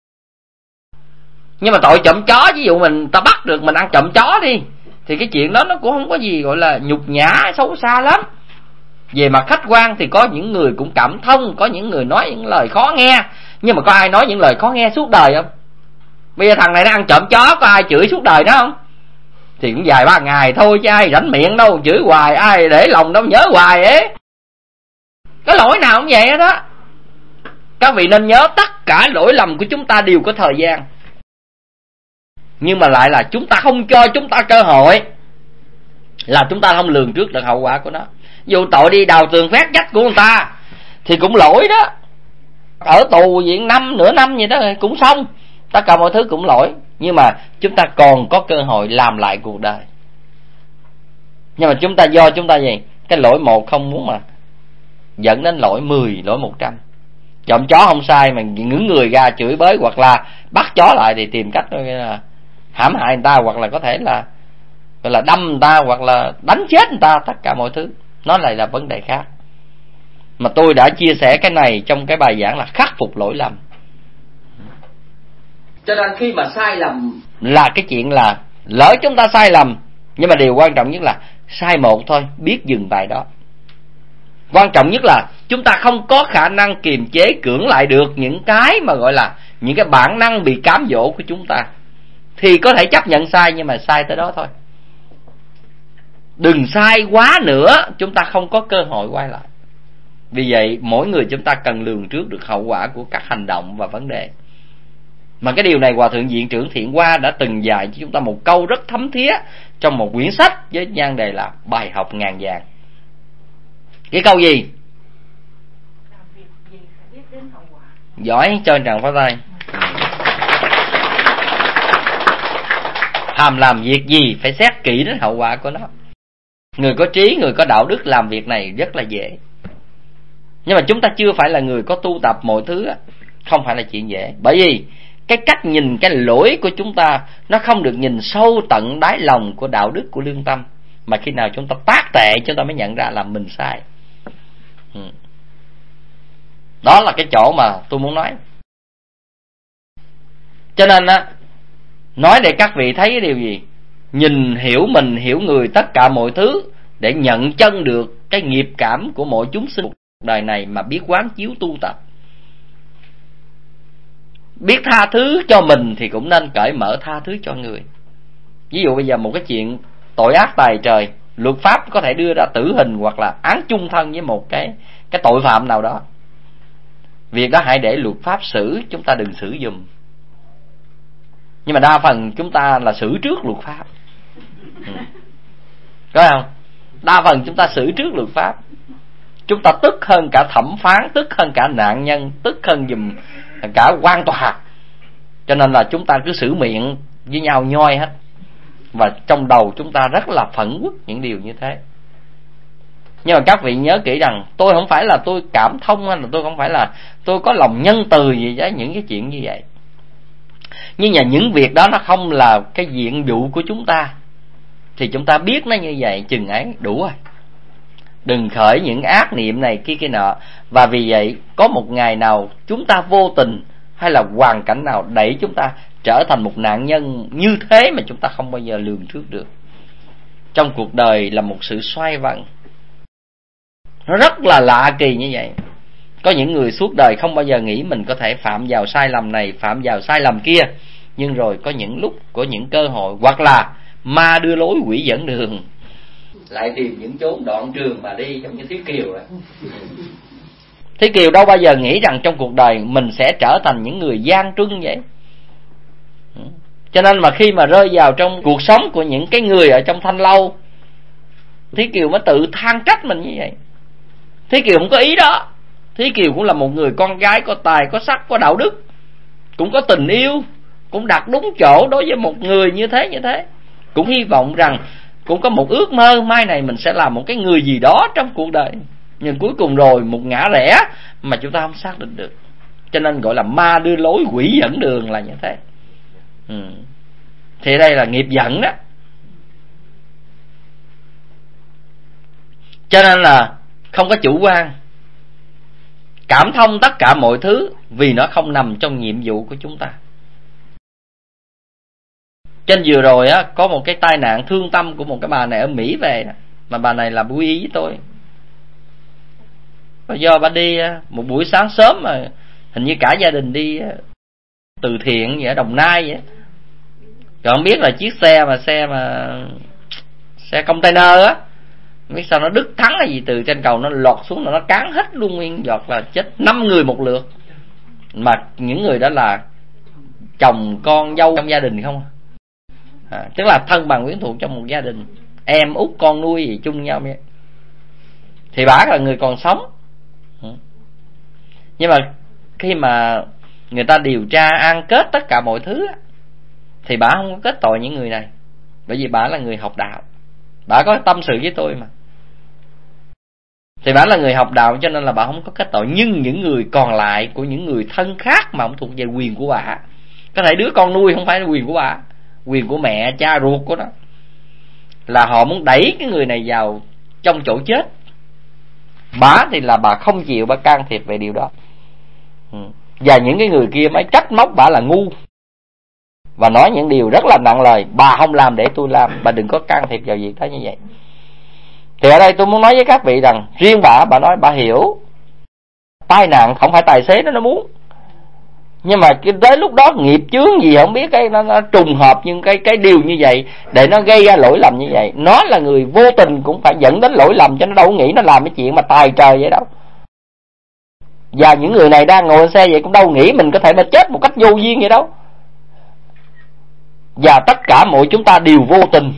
Nhưng mà tội trộm chó, ví dụ mình ta bắt được mình ăn trộm chó đi, thì cái chuyện đó nó cũng không có gì gọi là nhục nhã xấu xa lắm. Về mặt khách quan thì có những người cũng cảm thông, có những người nói những lời khó nghe. Nhưng mà có ai nói những lời khó nghe suốt đời không? Bây giờ thằng này nó ăn trộm chó, có ai chửi suốt đời đó không? Thì cũng vài ba ngày thôi chứ ai rảnh miệng đâu, chửi hoài, ai để lòng đâu nhớ hoài ấy. Cái lỗi nào cũng vậy hết đó. Các vị nên nhớ tất cả lỗi lầm của chúng ta đều có thời gian. Nhưng mà lại là chúng ta không cho chúng ta cơ hội, là chúng ta không lường trước được hậu quả của nó. Dù tội đi đào tường phát vách của người ta thì cũng lỗi đó. Ở tù viện năm, nửa năm gì đó cũng xong. Tất cả mọi thứ cũng lỗi. Nhưng mà chúng ta còn có cơ hội làm lại cuộc đời. Nhưng mà chúng ta do chúng ta gì? Cái lỗi một không muốn mà dẫn đến lỗi mười, lỗi một trăm. Trộm chó không sai mà những người ra chửi bới, hoặc là bắt chó lại thì tìm cách là hãm hại người ta, hoặc là có thể là gọi là đâm người ta, hoặc là đánh chết người ta. Tất cả mọi thứ nó lại là vấn đề khác. Mà tôi đã chia sẻ cái này trong cái bài giảng là khắc phục lỗi lầm. Cho nên khi mà sai lầm là cái chuyện là lỡ chúng ta sai lầm, nhưng mà điều quan trọng nhất là sai một thôi, biết dừng tại đó. Quan trọng nhất là chúng ta không có khả năng kiềm chế cưỡng lại được những cái mà gọi là những cái bản năng bị cám dỗ của chúng ta, thì có thể chấp nhận sai, nhưng mà sai tới đó thôi. Đừng sai quá nữa, chúng ta không có cơ hội quay lại. Vì vậy mỗi người chúng ta cần lường trước được hậu quả của các hành động và vấn đề. Mà cái điều này Hòa Thượng Viện trưởng Thiện Hoa đã từng dạy cho chúng ta một câu rất thấm thía trong một quyển sách với nhan đề là bài học ngàn vàng. Cái câu gì? Làm việc gì phải biết đến hậu quả. Giỏi, cho anh Trần pháo tay. Hàm làm việc gì phải xét kỹ đến hậu quả của nó. Người có trí, người có đạo đức làm việc này rất là dễ. Nhưng mà chúng ta chưa phải là người có tu tập mọi thứ, không phải là chuyện dễ. Bởi vì cái cách nhìn cái lỗi của chúng ta nó không được nhìn sâu tận đáy lòng của đạo đức, của lương tâm. Mà khi nào chúng ta tác tệ, chúng ta mới nhận ra là mình sai. Đó là cái chỗ mà tôi muốn nói. Cho nên á, nói để các vị thấy cái điều gì? Nhìn hiểu mình, hiểu người, tất cả mọi thứ, để nhận chân được cái nghiệp cảm của mỗi chúng sinh đời này, mà biết quán chiếu tu tập. Biết tha thứ cho mình thì cũng nên cởi mở tha thứ cho người. Ví dụ bây giờ một cái chuyện tội ác tày trời, luật pháp có thể đưa ra tử hình hoặc là án chung thân với một cái cái tội phạm nào đó. Việc đó hãy để luật pháp xử, chúng ta đừng xử giùm. Nhưng mà đa phần chúng ta là xử trước luật pháp. Ừ. Có không? Đa phần chúng ta xử trước luật pháp. Chúng ta tức hơn cả thẩm phán, tức hơn cả nạn nhân, tức hơn giùm cả quan tòa. Cho nên là chúng ta cứ xử miệng với nhau nhoi hết. Và trong đầu chúng ta rất là phẫn uất những điều như thế. Nhưng mà các vị nhớ kỹ rằng tôi không phải là tôi cảm thông, hay là tôi không phải là tôi có lòng nhân từ gì với những cái chuyện như vậy. Nhưng mà những việc đó nó không là cái diện vụ của chúng ta, thì chúng ta biết nó như vậy chừng ấy đủ rồi. Đừng khởi những ác niệm này kia kia nọ. Và vì vậy có một ngày nào chúng ta vô tình hay là hoàn cảnh nào đẩy chúng ta trở thành một nạn nhân như thế mà chúng ta không bao giờ lường trước được. Trong cuộc đời là một sự xoay vần, nó rất là lạ kỳ như vậy. Có những người suốt đời không bao giờ nghĩ mình có thể phạm vào sai lầm này, phạm vào sai lầm kia. Nhưng rồi có những lúc, có những cơ hội, hoặc là ma đưa lối quỷ dẫn đường, lại tìm những chốn đoạn trường mà đi, trong như Thiết Kiều ấy. Thiết Kiều đâu bao giờ nghĩ rằng trong cuộc đời mình sẽ trở thành những người gian truân vậy. Cho nên mà khi mà rơi vào trong cuộc sống của những cái người ở trong Thanh Lâu, Thiết Kiều mới tự than trách mình như vậy. Thiết Kiều không có ý đó. Thiết Kiều cũng là một người con gái có tài, có sắc, có đạo đức, cũng có tình yêu, cũng đặt đúng chỗ đối với một người như thế như thế. Cũng hy vọng rằng cũng có một ước mơ mai này mình sẽ làm một cái người gì đó trong cuộc đời, nhưng cuối cùng rồi một ngã rẽ mà chúng ta không xác định được. Cho nên gọi là ma đưa lối, quỷ dẫn đường là như thế. ừ. Thì đây là nghiệp dẫn đó. Cho nên là không có chủ quan, cảm thông tất cả mọi thứ, vì nó không nằm trong nhiệm vụ của chúng ta. Trên vừa rồi á, có một cái tai nạn thương tâm của một cái bà này ở Mỹ về đó, mà bà này làm quy y với tôi. Và do bà đi một buổi sáng sớm mà hình như cả gia đình đi từ thiện vậy ở Đồng Nai vậy. Rồi không biết là chiếc xe mà xe mà xe container á, không biết sao nó đứt thắng hay gì, từ trên cầu nó lọt xuống là nó cán hết luôn nguyên giọt, là chết năm người một lượt. Mà những người đó là chồng con dâu trong gia đình không à, tức là thân bằng quyến thuộc trong một gia đình, em út con nuôi gì chung nhau vậy. Thì bả là người còn sống. Nhưng mà khi mà người ta điều tra an kết tất cả mọi thứ thì bả không có kết tội những người này, bởi vì bả là người học đạo. Bả có tâm sự với tôi mà, thì bả là người học đạo cho nên là bả không có kết tội. Nhưng những người còn lại của những người thân khác mà không thuộc về quyền của bả, có thể đứa con nuôi không phải là quyền của bả, quyền của mẹ cha ruột của nó, là họ muốn đẩy cái người này vào trong chỗ chết. Bả thì là bà không chịu, bà can thiệp về điều đó. Và những cái người kia mới trách móc bả là ngu và nói những điều rất là nặng lời. Bà không làm để tôi làm, bà đừng có can thiệp vào việc đó như vậy. Thì ở đây tôi muốn nói với các vị rằng riêng bà, bà nói bà hiểu tai nạn không phải tài xế nó nó muốn, nhưng mà tới lúc đó nghiệp chướng gì không biết, cái nó, nó trùng hợp nhưng cái cái điều như vậy để nó gây ra lỗi lầm như vậy. Nó là người vô tình cũng phải dẫn đến lỗi lầm, cho nó đâu có nghĩ nó làm cái chuyện mà tài trời vậy đâu. Và những người này đang ngồi xe vậy cũng đâu nghĩ mình có thể mà chết một cách vô duyên vậy đâu. Và tất cả mọi chúng ta đều vô tình.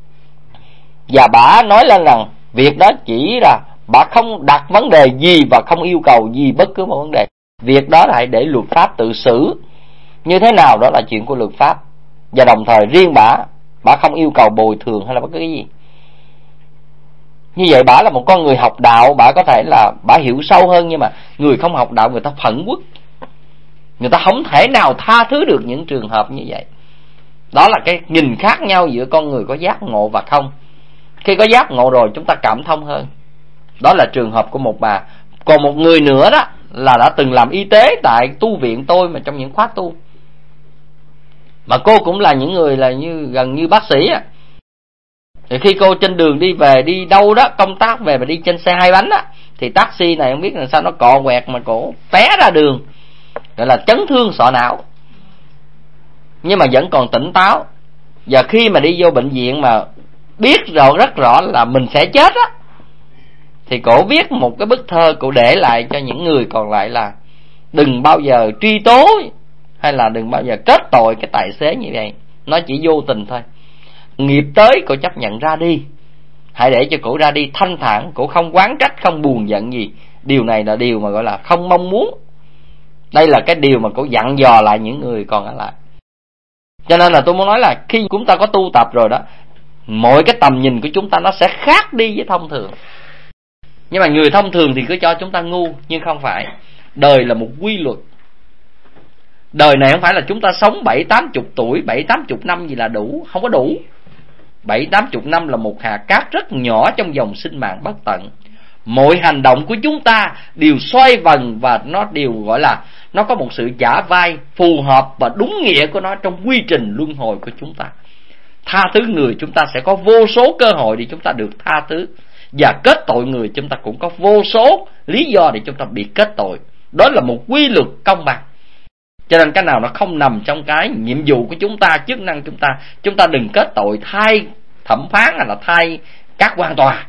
Và bả nói lên rằng việc đó chỉ là bả không đặt vấn đề gì và không yêu cầu gì bất cứ một vấn đề. Việc đó là để luật pháp tự xử như thế nào, đó là chuyện của luật pháp. Và đồng thời riêng bả, bả không yêu cầu bồi thường hay là bất cứ cái gì. Như vậy bả là một con người học đạo, bả có thể là bả hiểu sâu hơn, nhưng mà người không học đạo người ta phẫn uất, người ta không thể nào tha thứ được những trường hợp như vậy. Đó là cái nhìn khác nhau giữa con người có giác ngộ và không. Khi có giác ngộ rồi chúng ta cảm thông hơn. Đó là trường hợp của một bà. Còn một người nữa đó là đã từng làm y tế tại tu viện tôi, mà trong những khóa tu, mà cô cũng là những người là như gần như bác sĩ á. Thì khi cô trên đường đi về, đi đâu đó công tác về mà đi trên xe hai bánh á, thì taxi này không biết là sao nó cọ quẹt mà cổ té ra đường, gọi là chấn thương sọ não, nhưng mà vẫn còn tỉnh táo. Và khi mà đi vô bệnh viện mà biết rõ rất rõ là mình sẽ chết á, thì cổ viết một cái bức thơ, cổ để lại cho những người còn lại là đừng bao giờ truy tố hay là đừng bao giờ kết tội cái tài xế như vậy, nó chỉ vô tình thôi. Nghiệp tới cổ chấp nhận ra đi, hãy để cho cổ ra đi thanh thản, cổ không oán trách, không buồn giận gì. Điều này là điều mà gọi là không mong muốn. Đây là cái điều mà cổ dặn dò lại những người còn ở lại. Cho nên là tôi muốn nói là khi chúng ta có tu tập rồi đó, mọi cái tầm nhìn của chúng ta nó sẽ khác đi với thông thường. Nhưng mà người thông thường thì cứ cho chúng ta ngu, nhưng không phải. Đời là một quy luật. Đời này không phải là chúng ta sống bảy tám chục tuổi, bảy tám chục năm gì là đủ, không có đủ. Bảy tám chục năm là một hạt cát rất nhỏ trong dòng sinh mạng bất tận. Mọi hành động của chúng ta đều xoay vần và nó đều gọi là nó có một sự trả vai phù hợp và đúng nghĩa của nó trong quy trình luân hồi của chúng ta. Tha thứ người chúng ta sẽ có vô số cơ hội để chúng ta được tha thứ, và kết tội người chúng ta cũng có vô số lý do để chúng ta bị kết tội. Đó là một quy luật công bằng. Cho nên cái nào nó không nằm trong cái nhiệm vụ của chúng ta, chức năng chúng ta, chúng ta đừng kết tội thay thẩm phán hay là thay các quan tòa.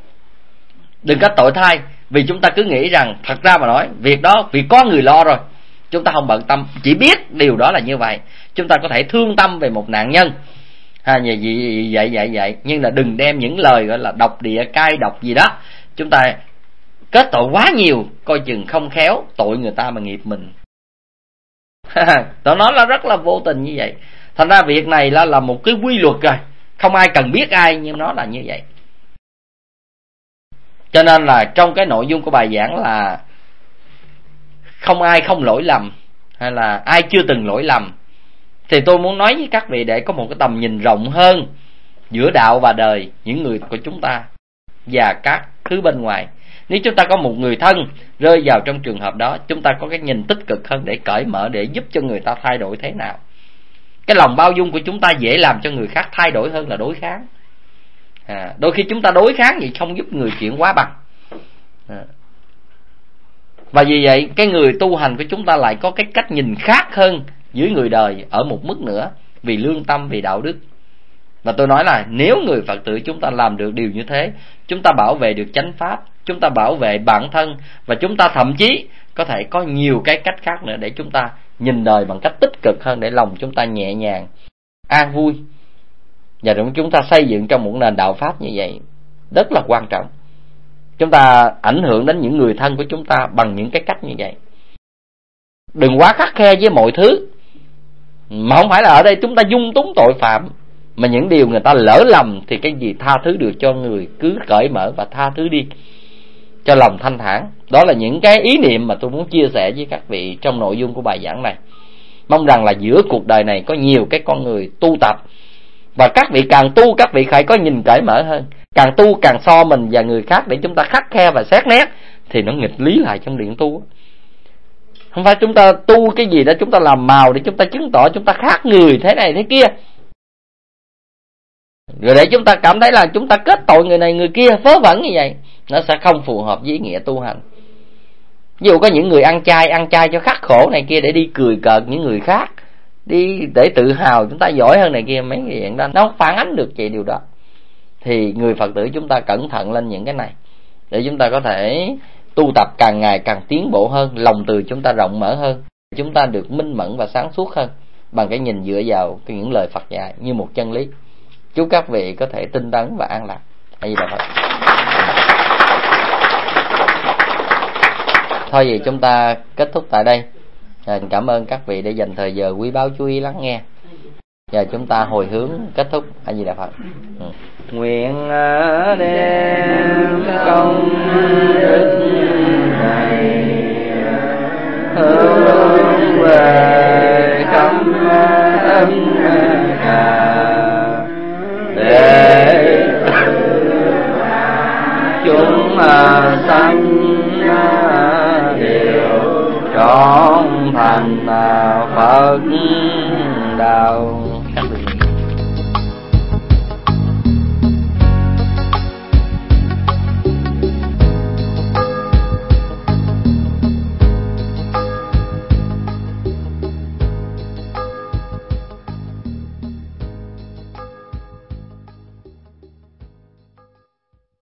Đừng kết tội thay, vì chúng ta cứ nghĩ rằng thật ra mà nói việc đó vì có người lo rồi, chúng ta không bận tâm, chỉ biết điều đó là như vậy. Chúng ta có thể thương tâm về một nạn nhân ha, vậy vậy vậy vậy vậy, nhưng là đừng đem những lời gọi là độc địa cay độc gì đó chúng ta kết tội quá nhiều, coi chừng không khéo tội người ta mà nghiệp mình. Tôi nói là rất là vô tình như vậy. Thành ra việc này là, là một cái quy luật rồi, không ai cần biết ai, nhưng nó là như vậy. Cho nên là trong cái nội dung của bài giảng là không ai không lỗi lầm, hay là ai chưa từng lỗi lầm. Thì tôi muốn nói với các vị để có một cái tầm nhìn rộng hơn giữa đạo và đời, những người của chúng ta và các thứ bên ngoài. Nếu chúng ta có một người thân rơi vào trong trường hợp đó, chúng ta có cái nhìn tích cực hơn để cởi mở, để giúp cho người ta thay đổi thế nào. Cái lòng bao dung của chúng ta dễ làm cho người khác thay đổi hơn là đối kháng. À, đôi khi chúng ta đối kháng vậy không giúp người chuyển hóa bằng. À. Và vì vậy cái người tu hành của chúng ta lại có cái cách nhìn khác hơn với người đời ở một mức nữa, vì lương tâm, vì đạo đức. Và tôi nói là nếu người Phật tử chúng ta làm được điều như thế, chúng ta bảo vệ được chánh pháp, chúng ta bảo vệ bản thân, và chúng ta thậm chí có thể có nhiều cái cách khác nữa để chúng ta nhìn đời bằng cách tích cực hơn, để lòng chúng ta nhẹ nhàng, an vui. Và chúng ta xây dựng trong một nền đạo pháp như vậy rất là quan trọng. Chúng ta ảnh hưởng đến những người thân của chúng ta bằng những cái cách như vậy. Đừng quá khắt khe với mọi thứ, mà không phải là ở đây chúng ta dung túng tội phạm, mà những điều người ta lỡ lầm thì cái gì tha thứ được cho người, cứ cởi mở và tha thứ đi, cho lòng thanh thản. Đó là những cái ý niệm mà tôi muốn chia sẻ với các vị trong nội dung của bài giảng này. Mong rằng là giữa cuộc đời này có nhiều cái con người tu tập, và các vị càng tu các vị phải có nhìn cởi mở hơn. Càng tu càng so mình và người khác để chúng ta khắt khe và xét nét thì nó nghịch lý lại trong điện tu. Không phải chúng ta tu cái gì đó chúng ta làm màu để chúng ta chứng tỏ chúng ta khác người thế này thế kia, rồi để chúng ta cảm thấy là chúng ta kết tội người này người kia, vớ vẩn như vậy, nó sẽ không phù hợp với ý nghĩa tu hành. Ví dụ có những người ăn chay, ăn chay cho khắc khổ này kia để đi cười cợt những người khác, đi để tự hào chúng ta giỏi hơn này kia, mấy cái chuyện đó nó không phản ánh được vậy điều đó. Thì người Phật tử chúng ta cẩn thận lên những cái này, để chúng ta có thể tu tập càng ngày càng tiến bộ hơn, lòng từ chúng ta rộng mở hơn, chúng ta được minh mẫn và sáng suốt hơn bằng cái nhìn dựa vào những lời Phật dạy như một chân lý. Chúc các vị có thể tinh tấn và an lạc. A Di Đà Phật. Thôi vậy chúng ta kết thúc tại đây. Cảm ơn các vị đã dành thời giờ quý báu chú ý lắng nghe. Giờ chúng ta hồi hướng kết thúc. A Di Đà Phật. Ừ. Nguyện đem công đức này hướng về khắp ân hà, để chúng sanh đều trọn thành Phật đạo.